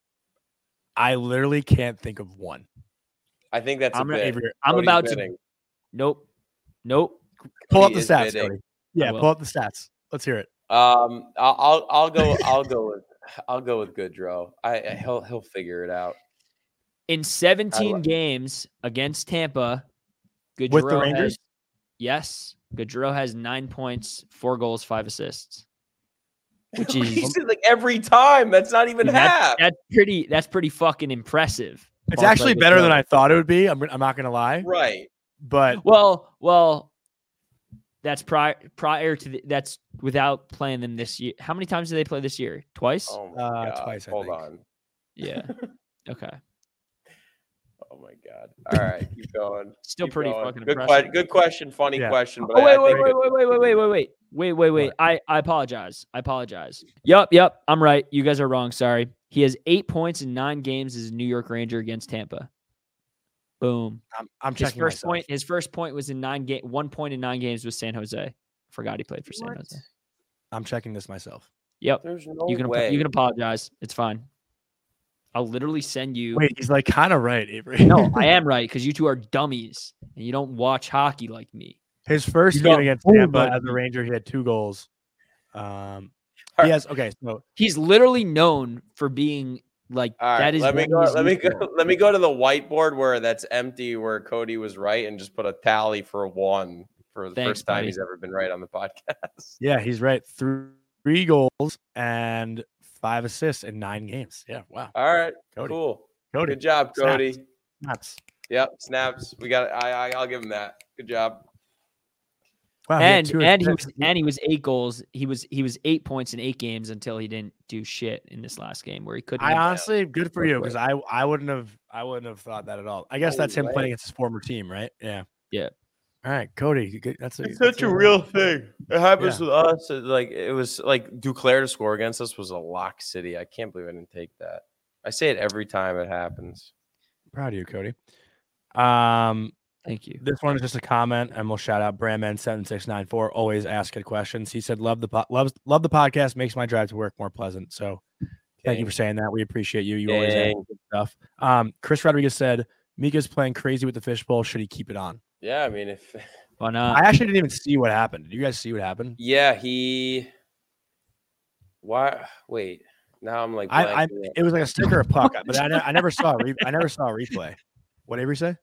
I literally can't think of one. I think that's I'm a not- bit. Avery, I'm Cody's about bidding. to. Nope. Nope. pull up Cody the is stats, bidding. Cody. Yeah, will. pull up the stats. Let's hear it. Um, I'll, I'll I'll go I'll go with I'll go with Goodrow. I, I he'll he'll figure it out. In seventeen I- games against Tampa, Goodrow With the Rangers? has, yes, Goodrow has nine points, four goals, five assists, which is He said like every time. That's not even that's, half. that's pretty. That's pretty fucking impressive. It's Mark actually Goodrow. better than I thought it would be. I'm, I'm not going to lie. Right. But Well, well, that's prior prior to the, that's without playing them this year. How many times did they play this year? Twice. Oh my Uh, god. twice, I Hold think. on. Yeah. Okay. Oh my god. All right, keep going. Still Keep pretty going. fucking good, impressive. que- good question. Funny Yeah. question. But Oh, I- wait, I wait, think wait, wait, wait, wait, wait, wait, wait, wait, wait, wait, wait. What? I, I apologize. I apologize. Yep, yep. I'm right. You guys are wrong. Sorry. He has eight points in nine games as a New York Ranger against Tampa. Boom. I'm, I'm His checking first myself. point. His first point was in nine game. One point in nine games with San Jose. Forgot he played for San What? Jose. I'm checking this myself. Yep. There's no You can way. you can apologize. It's fine. I'll literally send you. Wait, he's like kind of right, Avery. No, I am right because you two are dummies and you don't watch hockey like me. His first You game got against fooled Tampa by as a me. Ranger, he had two goals. Um, All he right. has okay. So He's literally known for being like All right, that is let me what go. he's Let me used go. for. Let me go to the whiteboard where that's empty, where Cody was right, and just put a tally for one for the Thanks, first time buddy. he's ever been right on the podcast. yeah, he's right. Three, three goals and five assists in nine games. Yeah, wow. All right, Cody. cool. Cody, Good job, Cody. Snaps. Snaps. Yep, snaps. We got. I, I I'll give him that. Good job. Wow, he had And two and he was assists. and he was eight goals. He was he was eight points in eight games until he didn't do shit in this last game where he couldn't. I have- honestly, good for Real you quick. because I I wouldn't have I wouldn't have thought that at all. I guess No that's him way. playing against his former team, right? Yeah. Yeah. All right, Cody. you good- That's a, It's that's such a real thing. It happens Yeah. with us. It, like it was like Duclair to score against us was a lock city. I can't believe I didn't take that. I say it every time it happens. Proud of you, Cody. Um, Thank you. this one is just a comment, and we'll shout out Brandman seven six nine four. Always ask good questions. He said, "Love the po- loves love the podcast. Makes my drive to work more pleasant." So, thank you for saying that. We appreciate you. You always ask Dang. good stuff. Um, Chris Rodriguez said, "Mika's playing crazy with the fishbowl. Should he keep it on?" Yeah, I mean, if Why not? I actually didn't even see what happened. Did you guys see what happened? yeah, he. Why? Wait. Now I'm like. I, I blanking out. it was like a sticker of puck, but I, ne- I never saw a re- I never saw a replay. What did Avery say?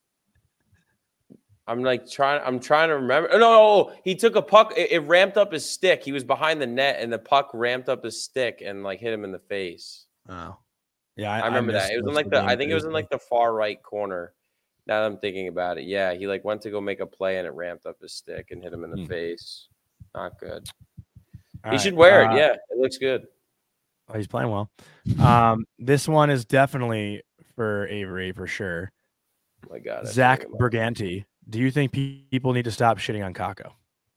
I'm like trying. I'm trying to remember. Oh, no, no, he took a puck. It, it ramped up his stick. He was behind the net, and the puck ramped up his stick and like hit him in the face. Oh, yeah, I, remember missed that. It was in most like of the. game I think it was in too. like the far right corner. Now that I'm thinking about it, yeah, he like went to go make a play, and it ramped up his stick and hit him in the Hmm. face. Not good. All he right, should wear uh, it. Yeah, it looks good. Oh, he's playing well. Um, this one is definitely for Avery for sure. Oh my God, I Zach forgot about Berganti. Do you think pe- people need to stop shitting on Kako?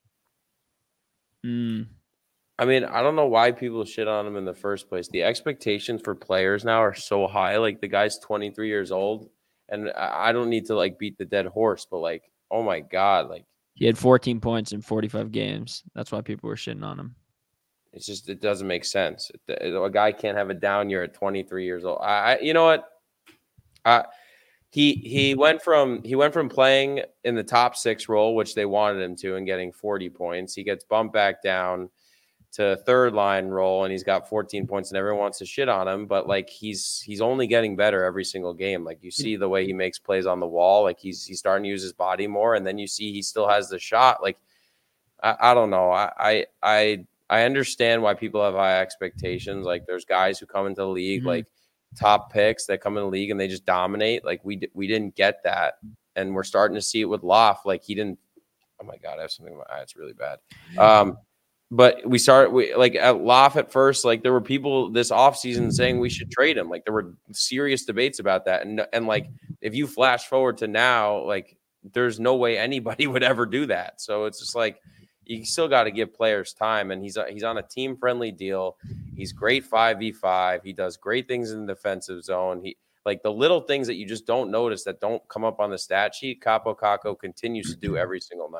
Mm. I mean, I don't know why people shit on him in the first place. The expectations for players now are so high. Like the guy's twenty-three years old, and I I don't need to like beat the dead horse, but like, oh my God, like He had fourteen points in forty-five games. That's why people were shitting on him. it's just it doesn't make sense. It- A guy can't have a down year at twenty-three years old. I, I you know what? I he he went from he went from playing in the top six role, which they wanted him to, and getting forty points. He gets bumped back down to third line role, and he's got fourteen points, and everyone wants to shit on him. But like he's he's only getting better every single game. Like you see the way he makes plays on the wall. Like he's he's starting to use his body more, and then you see he still has the shot. Like I, I don't know. I I I I understand why people have high expectations. Like there's guys who come into the league Mhm. like top picks that come in the league and they just dominate. Like we we didn't get that, and we're starting to see it with Loft. Like he didn't. Oh my God, I have something in my eye. It's really bad. Um, but we started we like at Loft at first. Like there were people this offseason saying we should trade him. Like there were serious debates about that. And and like if you flash forward to now, like there's no way anybody would ever do that. So it's just like you still got to give players time. And he's he's on a team friendly deal. He's great five v five. He does great things in the defensive zone. He like the little things that you just don't notice that don't come up on the stat sheet. Capo Caco continues to do every single night.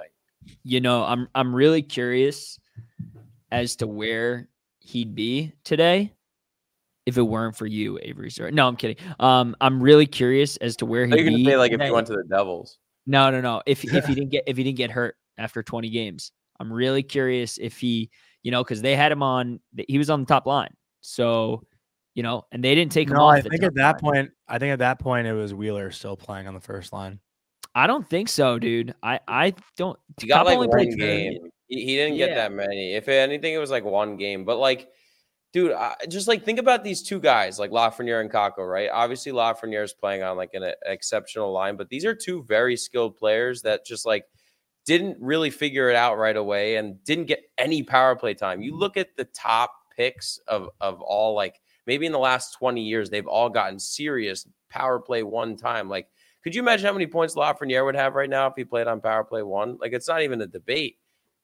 you know, I'm I'm really curious as to where he'd be today if it weren't for you, Avery. Sorry. No, I'm kidding. Um, I'm really curious as to where Are he'd you gonna be say like today. if he went to the Devils? No, no, no. If if he didn't get if he didn't get hurt after twenty games, I'm really curious if he, you know, because they had him on. He was on the top line, so you know, and they didn't take him No, off. I the think top at that line. point, I think at that point it was Wheeler still playing on the first line. I don't think so, dude. I I don't. He got Top like only one played game. thirty. He, he didn't Yeah. get that many. If anything, it was like one game. But like, dude, I, just like think about these two guys, like Lafreniere and Kakko, right? Obviously, Lafreniere is playing on like an, an exceptional line, but these are two very skilled players that just like didn't really figure it out right away and didn't get any power play time. You look at the top picks of of all, like maybe in the last twenty years, they've all gotten serious power play one time. Like, could you imagine how many points Lafreniere would have right now if he played on power play one? Like, it's not even a debate.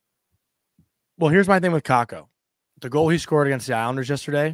Well, here's my thing with Kakko. The goal he scored against the Islanders yesterday,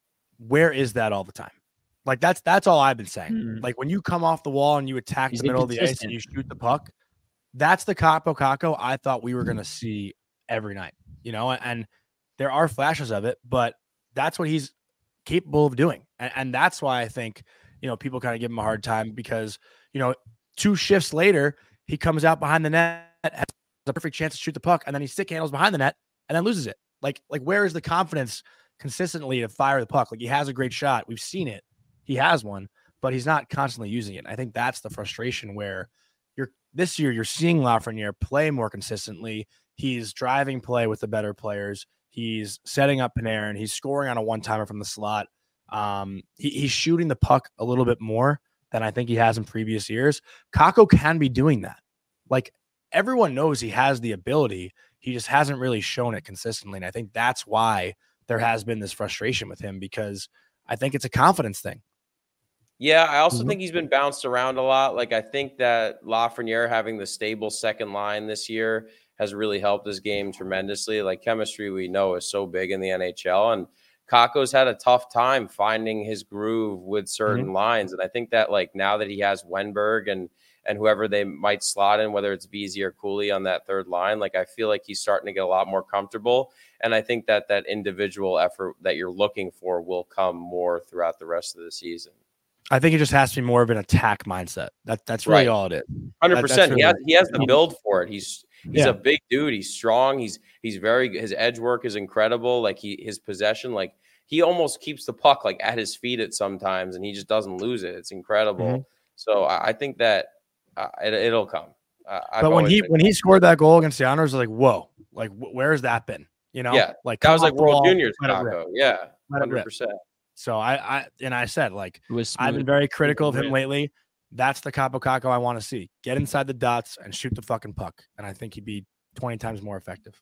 where is that all the time? Like, that's that's all I've been saying. Mm. Like, when you come off the wall and you attack He's the middle of the ice inconsistent. and you shoot the puck, that's the Kakko Kakko I thought we were going to see every night, you know? And there are flashes of it, but that's what he's capable of doing. And, and that's why I think, you know, people kind of give him a hard time because, you know, two shifts later, he comes out behind the net, has a perfect chance to shoot the puck, and then he stick handles behind the net and then loses it. Like, like where is the confidence consistently to fire the puck? Like, he has a great shot. We've seen it. He has one, but he's not constantly using it. I think that's the frustration where you're this year, you're seeing Lafreniere play more consistently. He's driving play with the better players. He's setting up Panarin. He's scoring on a one-timer from the slot. Um, he, he's shooting the puck a little bit more than I think he has in previous years. Kakko can be doing that. Like, everyone knows he has the ability. He just hasn't really shown it consistently. And I think that's why there has been this frustration with him, because I think it's a confidence thing. Yeah, I also Mhm. think he's been bounced around a lot. Like, I think that Lafreniere having the stable second line this year has really helped his game tremendously. Like, chemistry, we know, is so big in the N H L. And Kakko's had a tough time finding his groove with certain Mhm. lines. And I think that, like, now that he has Wenberg and and whoever they might slot in, whether it's Vesey or Cooley on that third line, like, I feel like he's starting to get a lot more comfortable. And I think that that individual effort that you're looking for will come more throughout the rest of the season. I think it just has to be more of an attack mindset. That that's really Right. all it is. one hundred That- percent. that's He really- has he has the build for it. He's he's Yeah. a big dude. He's strong. He's he's very his edge work is incredible. Like, he his possession, like, he almost keeps the puck like at his feet at sometimes, and he just doesn't lose it. It's incredible. Mhm. So I, I think that uh, it, it'll come. Uh, I've But when always he been- when he scored that goal against the Islanders, I was like, whoa, like wh- where has that been? You know, Yeah, like that was come like off the World wall, Juniors, let it rip, Kakko. Yeah, let it rip. hundred percent. So I, I and I said, like, It was I've been smooth. very critical of him Rip. lately. That's the Capo Kakko I want to see. Get inside the dots and shoot the fucking puck. And I think he'd be twenty times more effective.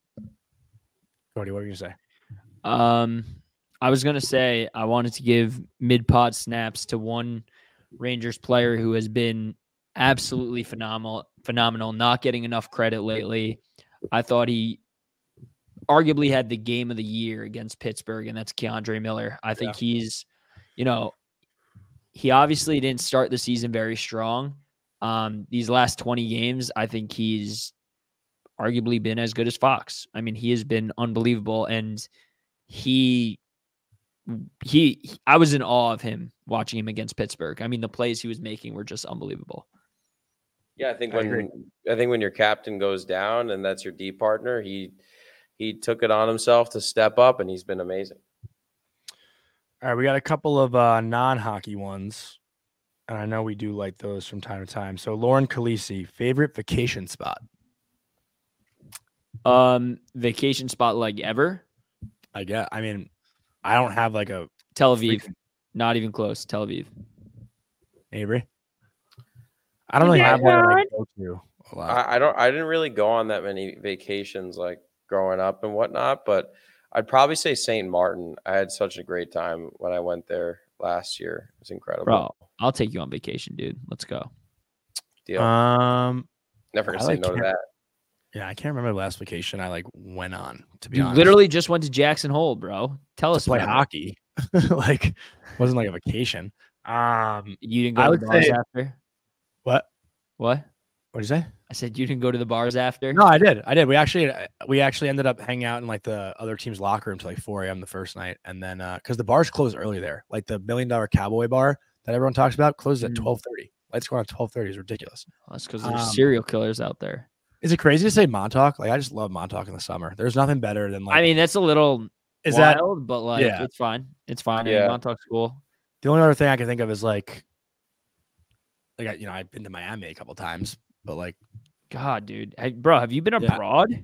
Cody, what are you gonna say? Um, I was gonna say I wanted to give mid-pod snaps to one Rangers player who has been absolutely phenomenal, phenomenal, not getting enough credit lately. I thought he arguably had the game of the year against Pittsburgh, and that's Keandre Miller. I think he's, you know, he obviously didn't start the season very strong. Um, these last twenty games, I think he's arguably been as good as Fox. I mean, he has been unbelievable, and he he I was in awe of him watching him against Pittsburgh. I mean, the plays he was making were just unbelievable. Yeah, I think I agree. when I think when your captain goes down and that's your D partner, he he took it on himself to step up, and he's been amazing. All right, we got a couple of uh, non-hockey ones, and I know we do like those from time to time. So Lauren Khaleesi, favorite vacation spot? Um, vacation spot like ever? I get. I mean, I don't have like a Tel Aviv. freaking- Not even close. Tel Aviv. Avery. I don't really have one that I go to a lot. I, I don't I didn't really go on that many vacations like growing up and whatnot, but I'd probably say Saint Martin. I had such a great time when I went there last year. It was incredible. Bro, I'll take you on vacation, dude. Let's go. Deal. Um, Never gonna I say like no to Camp- that. yeah, I can't remember the last vacation I like went on. To be You honest, literally just went to Jackson Hole, bro. Tell to us play about it. hockey. Like, wasn't like a vacation. Um, You didn't go I to would the bars say- after? what? What? What'd you say? I said you didn't go to the bars after. No, I did. I did. We actually we actually ended up hanging out in like the other team's locker room till like four a.m. the first night, and then uh, because the bars closed early there, like the Million Dollar Cowboy bar that everyone talks about closes at Mm. twelve thirty. Lights go on at twelve thirty is ridiculous. Well, that's because there's Um, serial killers out there. Is it crazy to say Montauk? Like I just love Montauk in the summer. There's nothing better than like. I mean, that's a little is that wild, but like yeah. it's fine. It's fine. Yeah. Yeah, Montauk's cool. the only other thing I can think of is like, like I, you know, I've been to Miami a couple times, but like, God, dude, hey, bro, have you been Yeah. abroad?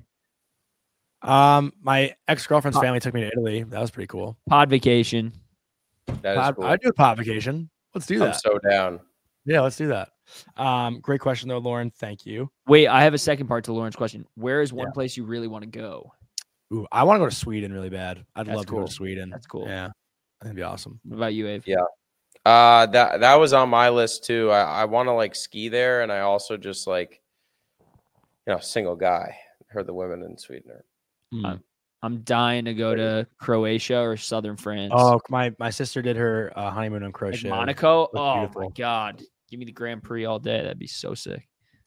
um, my ex girlfriend's Uh, family took me to Italy. That was pretty cool. Pod vacation. That is Pod, cool. I'd do a pot vacation. Let's do I'm that. so down. Yeah, let's do that. Um, great question though, Lauren. Thank you. Wait, I have a second part to Lauren's question. Where is one Yeah. place you really want to go? Ooh, I want to go to Sweden really bad. I'd That's love to go cool. to Sweden. That's cool. Yeah, that'd be awesome. What about you, Abe? Yeah. Uh, that that was on my list too. I, I want to like ski there, and I also just like, you know, single guy. Heard the women in Sweden are Mm. I'm dying to go to Croatia or southern France. Oh, my my sister did her uh, honeymoon in like Croatia. Monaco. Looked Oh my beautiful. god. Give me the Grand Prix all day. That'd be so sick.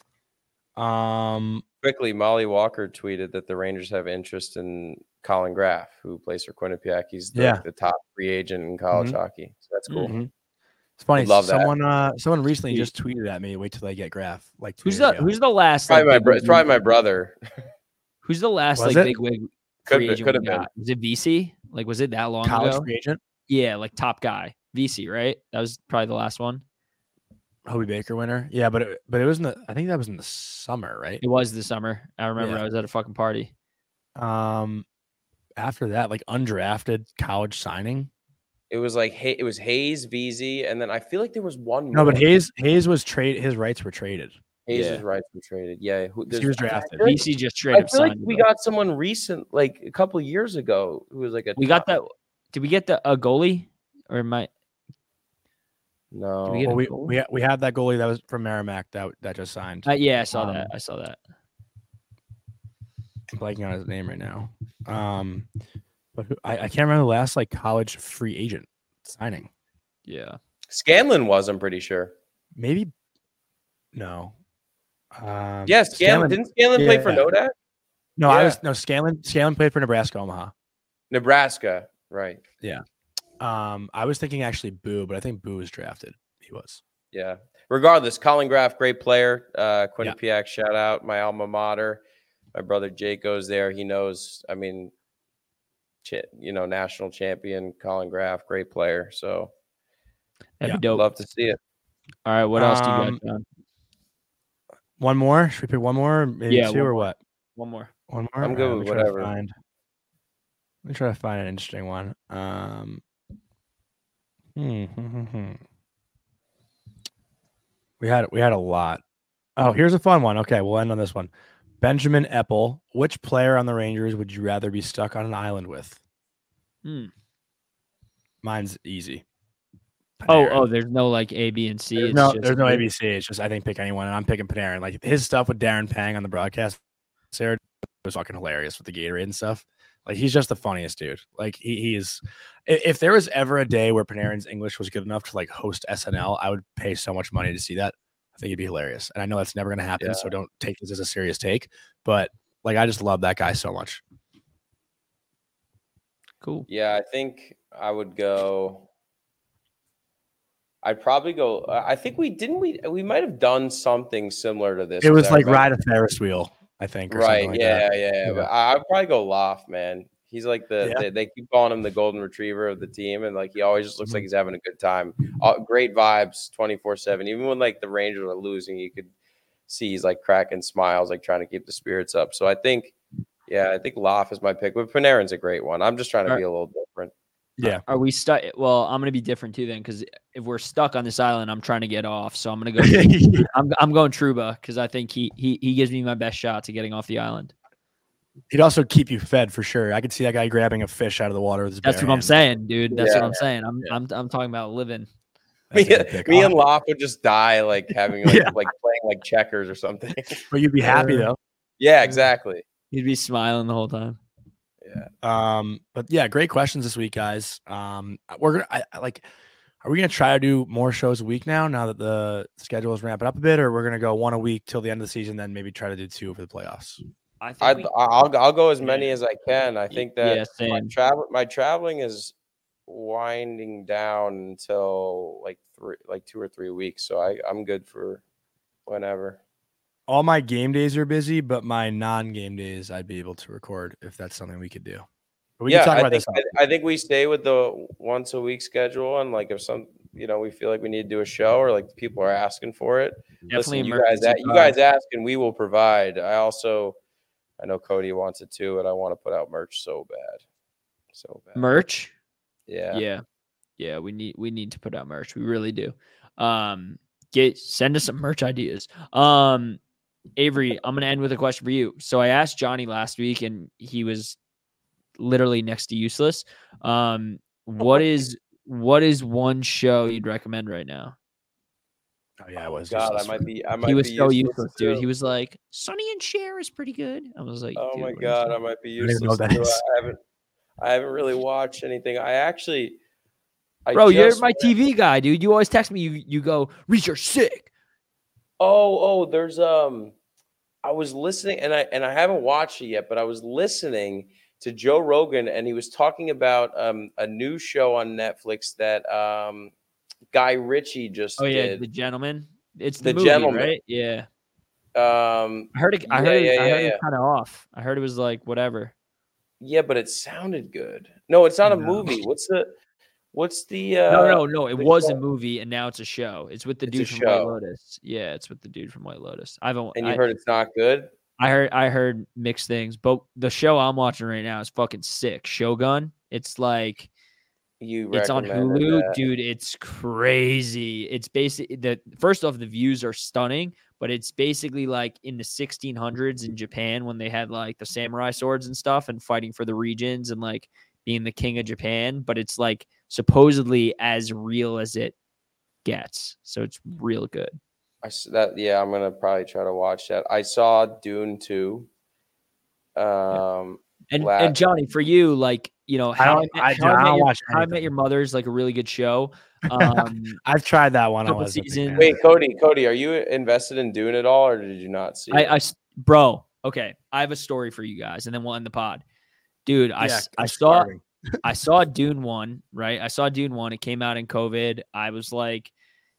Um, quickly. Molly Walker tweeted that the Rangers have interest in Colin Graff, who plays for Quinnipiac. He's the, Yeah. the top free agent in college Mhm. hockey. So that's cool. mhm. It's funny. Would love that. someone uh, someone recently He- just tweeted at me. Wait till they get Graph. Like two Who's years the ago. who's the last Probably like, my big bro- wig- it's probably my brother. who's the last Was like it? big wig Could free be- agent could we have been. got? Was it V C? Like was it that long college ago? free agent? Yeah, like top guy. V C, right? That was probably the last one. Hobie Baker winner. Yeah, but it, but it was in the. I think that was in the summer, right? It was the summer. I remember Yeah. I was at a fucking party. Um, after that, like undrafted college signing. It was like hey, it was Hayes, V Z, and then I feel like there was one. No, but more. Hayes Hayes was trade. His rights were traded. Hayes' Yeah. rights were traded. Yeah, who, He there's- was I feel drafted. like- V C just straight I up feel like signed. we him. got someone recent, like a couple years ago, who was like a. we got top- that. Did we get the a goalie or my? No, we get Well, a we goalie? we ha- we have that goalie that was from Merrimack that that just signed. Uh, yeah, I saw Um, that. I saw that. I'm blanking on his name right now. Um, but who, I, I can't remember the last like college free agent signing. Yeah. Scanlon was. I'm pretty sure. Maybe no. Um, Yes, Scanlon. Didn't Scanlon play for yeah. Nodak? No, I yeah. was no Scanlon. Scanlon played for Nebraska Omaha. Nebraska, right? Um, I was thinking actually Boo, but I think Boo was drafted. He was. Yeah. Regardless, Colin Graff, great player. Uh, Quinnipiac, shout out, my alma mater. My brother Jake goes there. He knows. I mean, ch- you know, national champion Colin Graff, great player. So That'd Yeah, be dope. love to see it. All right. What else do you Um, got, John? One more. Should we pick one more? or Maybe Yeah, two one or more. what? One more. One more. I'm good Alright, with let me try to whatever. Find, let me try to find an interesting one. Um, hmm, hmm, hmm, hmm. We had we had a lot. Oh, here's a fun one. Okay, we'll end on this one. Benjamin Eppel. Which player on the Rangers would you rather be stuck on an island with? Hmm. Mine's easy. Oh, Panarin. oh, there's no like A, B, and C. There's It's no, just there's no like- A B C. It's just I think pick anyone, and I'm picking Panarin. Like his stuff with Darren Pang on the broadcast, Sarah was fucking hilarious with the Gatorade and stuff. Like he's just the funniest dude. Like he he's. i- If there was ever a day where Panarin's English was good enough to like host S N L, I would pay so much money to see that. I think it'd be hilarious, and I know that's never going to happen. Yeah. So don't take this as a serious take. But like I just love that guy so much. Cool. Yeah, I think I would go. I'd probably go. I think we didn't. We we might have done something similar to this. It with was like everybody. ride a Ferris wheel, I think. Or Right. something like yeah, that. yeah, yeah. Yeah. But I- I'd probably go Loft, man. He's like the, Yeah. they, they keep calling him the golden retriever of the team, and like he always just looks Mm-hmm. like he's having a good time. Uh, great vibes, twenty four seven. Even when like the Rangers are losing, you could see he's like cracking smiles, like trying to keep the spirits up. So I think, yeah, I think Loft is my pick. But Panarin's a great one. I'm just trying to All be a little different. Yeah. Are we stuck? Well, I'm gonna be different too then, because if we're stuck on this island, I'm trying to get off. So I'm gonna go. I'm I'm going Truba because I think he he he gives me my best shot to getting off the island. He'd also keep you fed for sure. I could see that guy grabbing a fish out of the water with his That's bare what I'm hands. saying, dude. That's what Yeah. I'm saying. I'm Yeah. I'm I'm talking about living. That's Me, a good pick. me Oh, and Loft would just die like having like, Yeah. like playing like checkers or something. but you'd be happy though. Yeah, exactly. He'd be smiling the whole time. Yeah. Um, but yeah, great questions this week, guys. Um, we're gonna I, I like Are we going to try to do more shows a week now, now that the schedule is ramping up a bit, or we're going to go one a week till the end of the season, then maybe try to do two for the playoffs? I think I'd, we, I'll I'll go as many as I can. I think yeah, that my same. travel my traveling is winding down until like three, like two or three weeks. So I I'm good for whenever. All my game days are busy, but my non-game days I'd be able to record if that's something we could do. But we yeah, can talk I about think this. I, I think we stay with the once a week schedule, and like if some you know we feel like we need to do a show or like people are asking for it. Definitely Listen, you guys, emergency you guys ask and we will provide. I also, I know Cody wants it too, and I want to put out merch so bad, so bad. merch. Yeah, Yeah. Yeah, we need we need to put out merch. We really do. Um get send us some merch ideas. Um Avery, I'm gonna end with a question for you. So I asked Johnny last week and he was literally next to useless. Um what is what is one show you'd recommend right now? Oh yeah, I was. God, I useless. might be. I might He was be so useless useless, dude. too. He was like, Sonny and Cher is pretty good. I was like, Oh dude, my what are you God, saying? I might be I don't even know useless. what that too. is. I haven't. I haven't really watched anything. I actually. I Bro, you're just my went- T V guy, dude. You always text me. You you go, Reach, you're sick. Oh, oh, there's um. I was listening, and I and I haven't watched it yet, but I was listening to Joe Rogan, and he was talking about um a new show on Netflix that um Guy Ritchie just Oh yeah, did. The Gentleman. It's the, The movie, Gentleman. right? Yeah. Um, I heard it. I Yeah, heard. yeah, it, I yeah, heard it yeah. was kind of off. I heard it was like whatever. yeah, but it sounded good. No, it's not a No. movie. What's the What's the uh No, no, no. It the was a show? movie, and now it's a show. It's with the It's a dude from White show. Lotus. Yeah, it's with the dude from White Lotus. I haven't. And you I, heard it's not good? I heard. I heard mixed things, but the show I'm watching right now is fucking sick. Shogun. It's like You it's on recommended Hulu, that. dude. It's crazy. It's basically the first off, the views are stunning, but it's basically like in the sixteen hundreds in Japan when they had like the samurai swords and stuff and fighting for the regions and like being the king of Japan. But it's like supposedly as real as it gets, so it's real good. I s- that yeah, I'm gonna probably try to watch that. I saw Dune two. Um, And last- and Johnny, for you, like you know, I how don't- I, I Met- do- How I I Met don't Your- watch How I Met anything. Your Mother is like a really good show. Um, I've tried that one. I couple was a big seasons. fan. wait, Cody, Cody, are you invested in Dune at all, or did you not see I, it? I s- bro, okay, I have a story for you guys, and then we'll end the pod, dude. I Yeah, s- I I'm saw starving. I saw Dune one, right? I saw Dune one. It came out in COVID. I was like,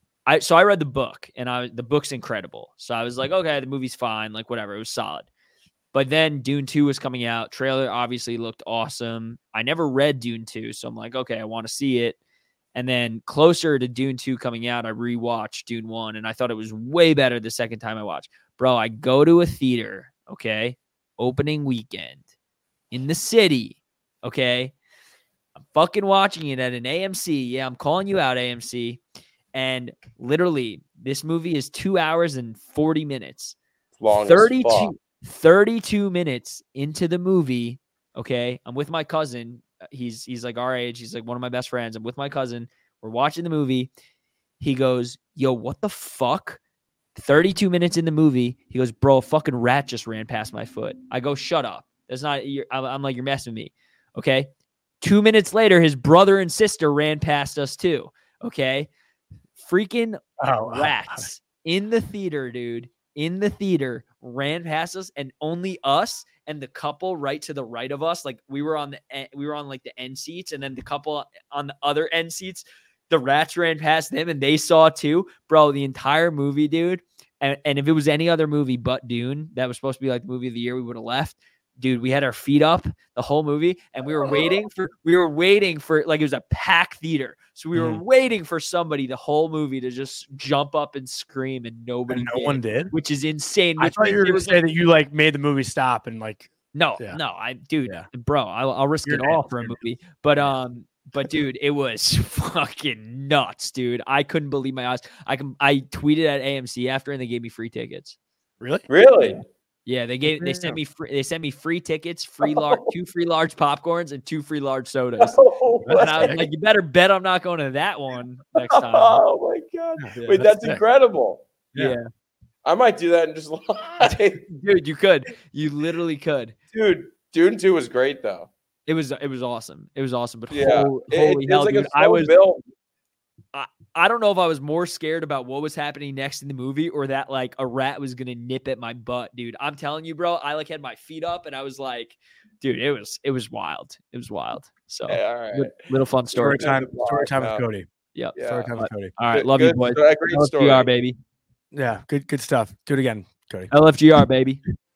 I so I read the book, and I the book's incredible. So I was like, okay, the movie's fine, like whatever, it was solid. But then Dune two was coming out. Trailer obviously looked awesome. I never read Dune two, so I'm like, okay, I want to see it. And then closer to Dune two coming out, I rewatched Dune one, and I thought it was way better the second time I watched. Bro, I go to a theater, okay, opening weekend in the city, okay. I'm fucking watching it at an A M C. Yeah, I'm calling you out, A M C. And literally, this movie is two hours and forty minutes. Long as thirty-two, fuck. thirty-two minutes into the movie. Okay. I'm with my cousin. He's he's like our age. He's like one of my best friends. I'm with my cousin. We're watching the movie. He goes, yo, what the fuck? thirty-two minutes in the movie. He goes, bro, a fucking rat just ran past my foot. I go, shut up. That's not, you're, I'm, I'm like, you're messing with me. Okay. Two minutes later, his brother and sister ran past us too. Okay. Freaking Oh, rats in the theater, dude. In the theater, ran past us, and only us and the couple right to the right of us. Like we were on the en- we were on like the end seats, and then the couple on the other end seats, the rats ran past them, and they saw too, bro. The entire movie, dude. And and if it was any other movie but Dune, that was supposed to be like the movie of the year, we would have left. Dude, we had our feet up the whole movie, and we were waiting for we were waiting for like it was a packed theater, so we were Mhm. waiting for somebody the whole movie to just jump up and scream, and nobody, And no did, one did. which is insane. I Which thought you means were it going to was say like, that you like made the movie stop and like. no, Yeah. no, I dude, Yeah. bro, I'll, I'll risk You're it an all ass, for a you're an movie, but um, but dude, it was fucking nuts, dude. I couldn't believe my eyes. I can I tweeted at A M C after, and they gave me free tickets. Really? Really? Yeah, they gave they Yeah. sent me free they sent me free tickets, free large two free large popcorns, and two free large sodas. Oh, And I was sick. like, you better bet I'm not going to that one next time. oh my God. Yeah, Wait, that's that's sick. incredible. Yeah. Yeah. I might do that and just lie. Dude, you could. You literally could. Dude, Dune two was great though. It was it was awesome. It was awesome. But Yeah. ho- It- it holy feels hell, like a dude. I slow was build. I, I don't know if I was more scared about what was happening next in the movie or that like a rat was gonna nip at my butt, dude. I'm telling you, bro. I like had my feet up and I was like, dude, it was it was wild. It was wild. So Hey, all right. little, little fun story. Story time. Good Story time vlog, with Cody. Yep. Yeah. Story time with Cody. All right. Good- Love good you, boys. sto- great L F G R, story. baby. Yeah, good good stuff. Do it again, Cody. L F G R, baby.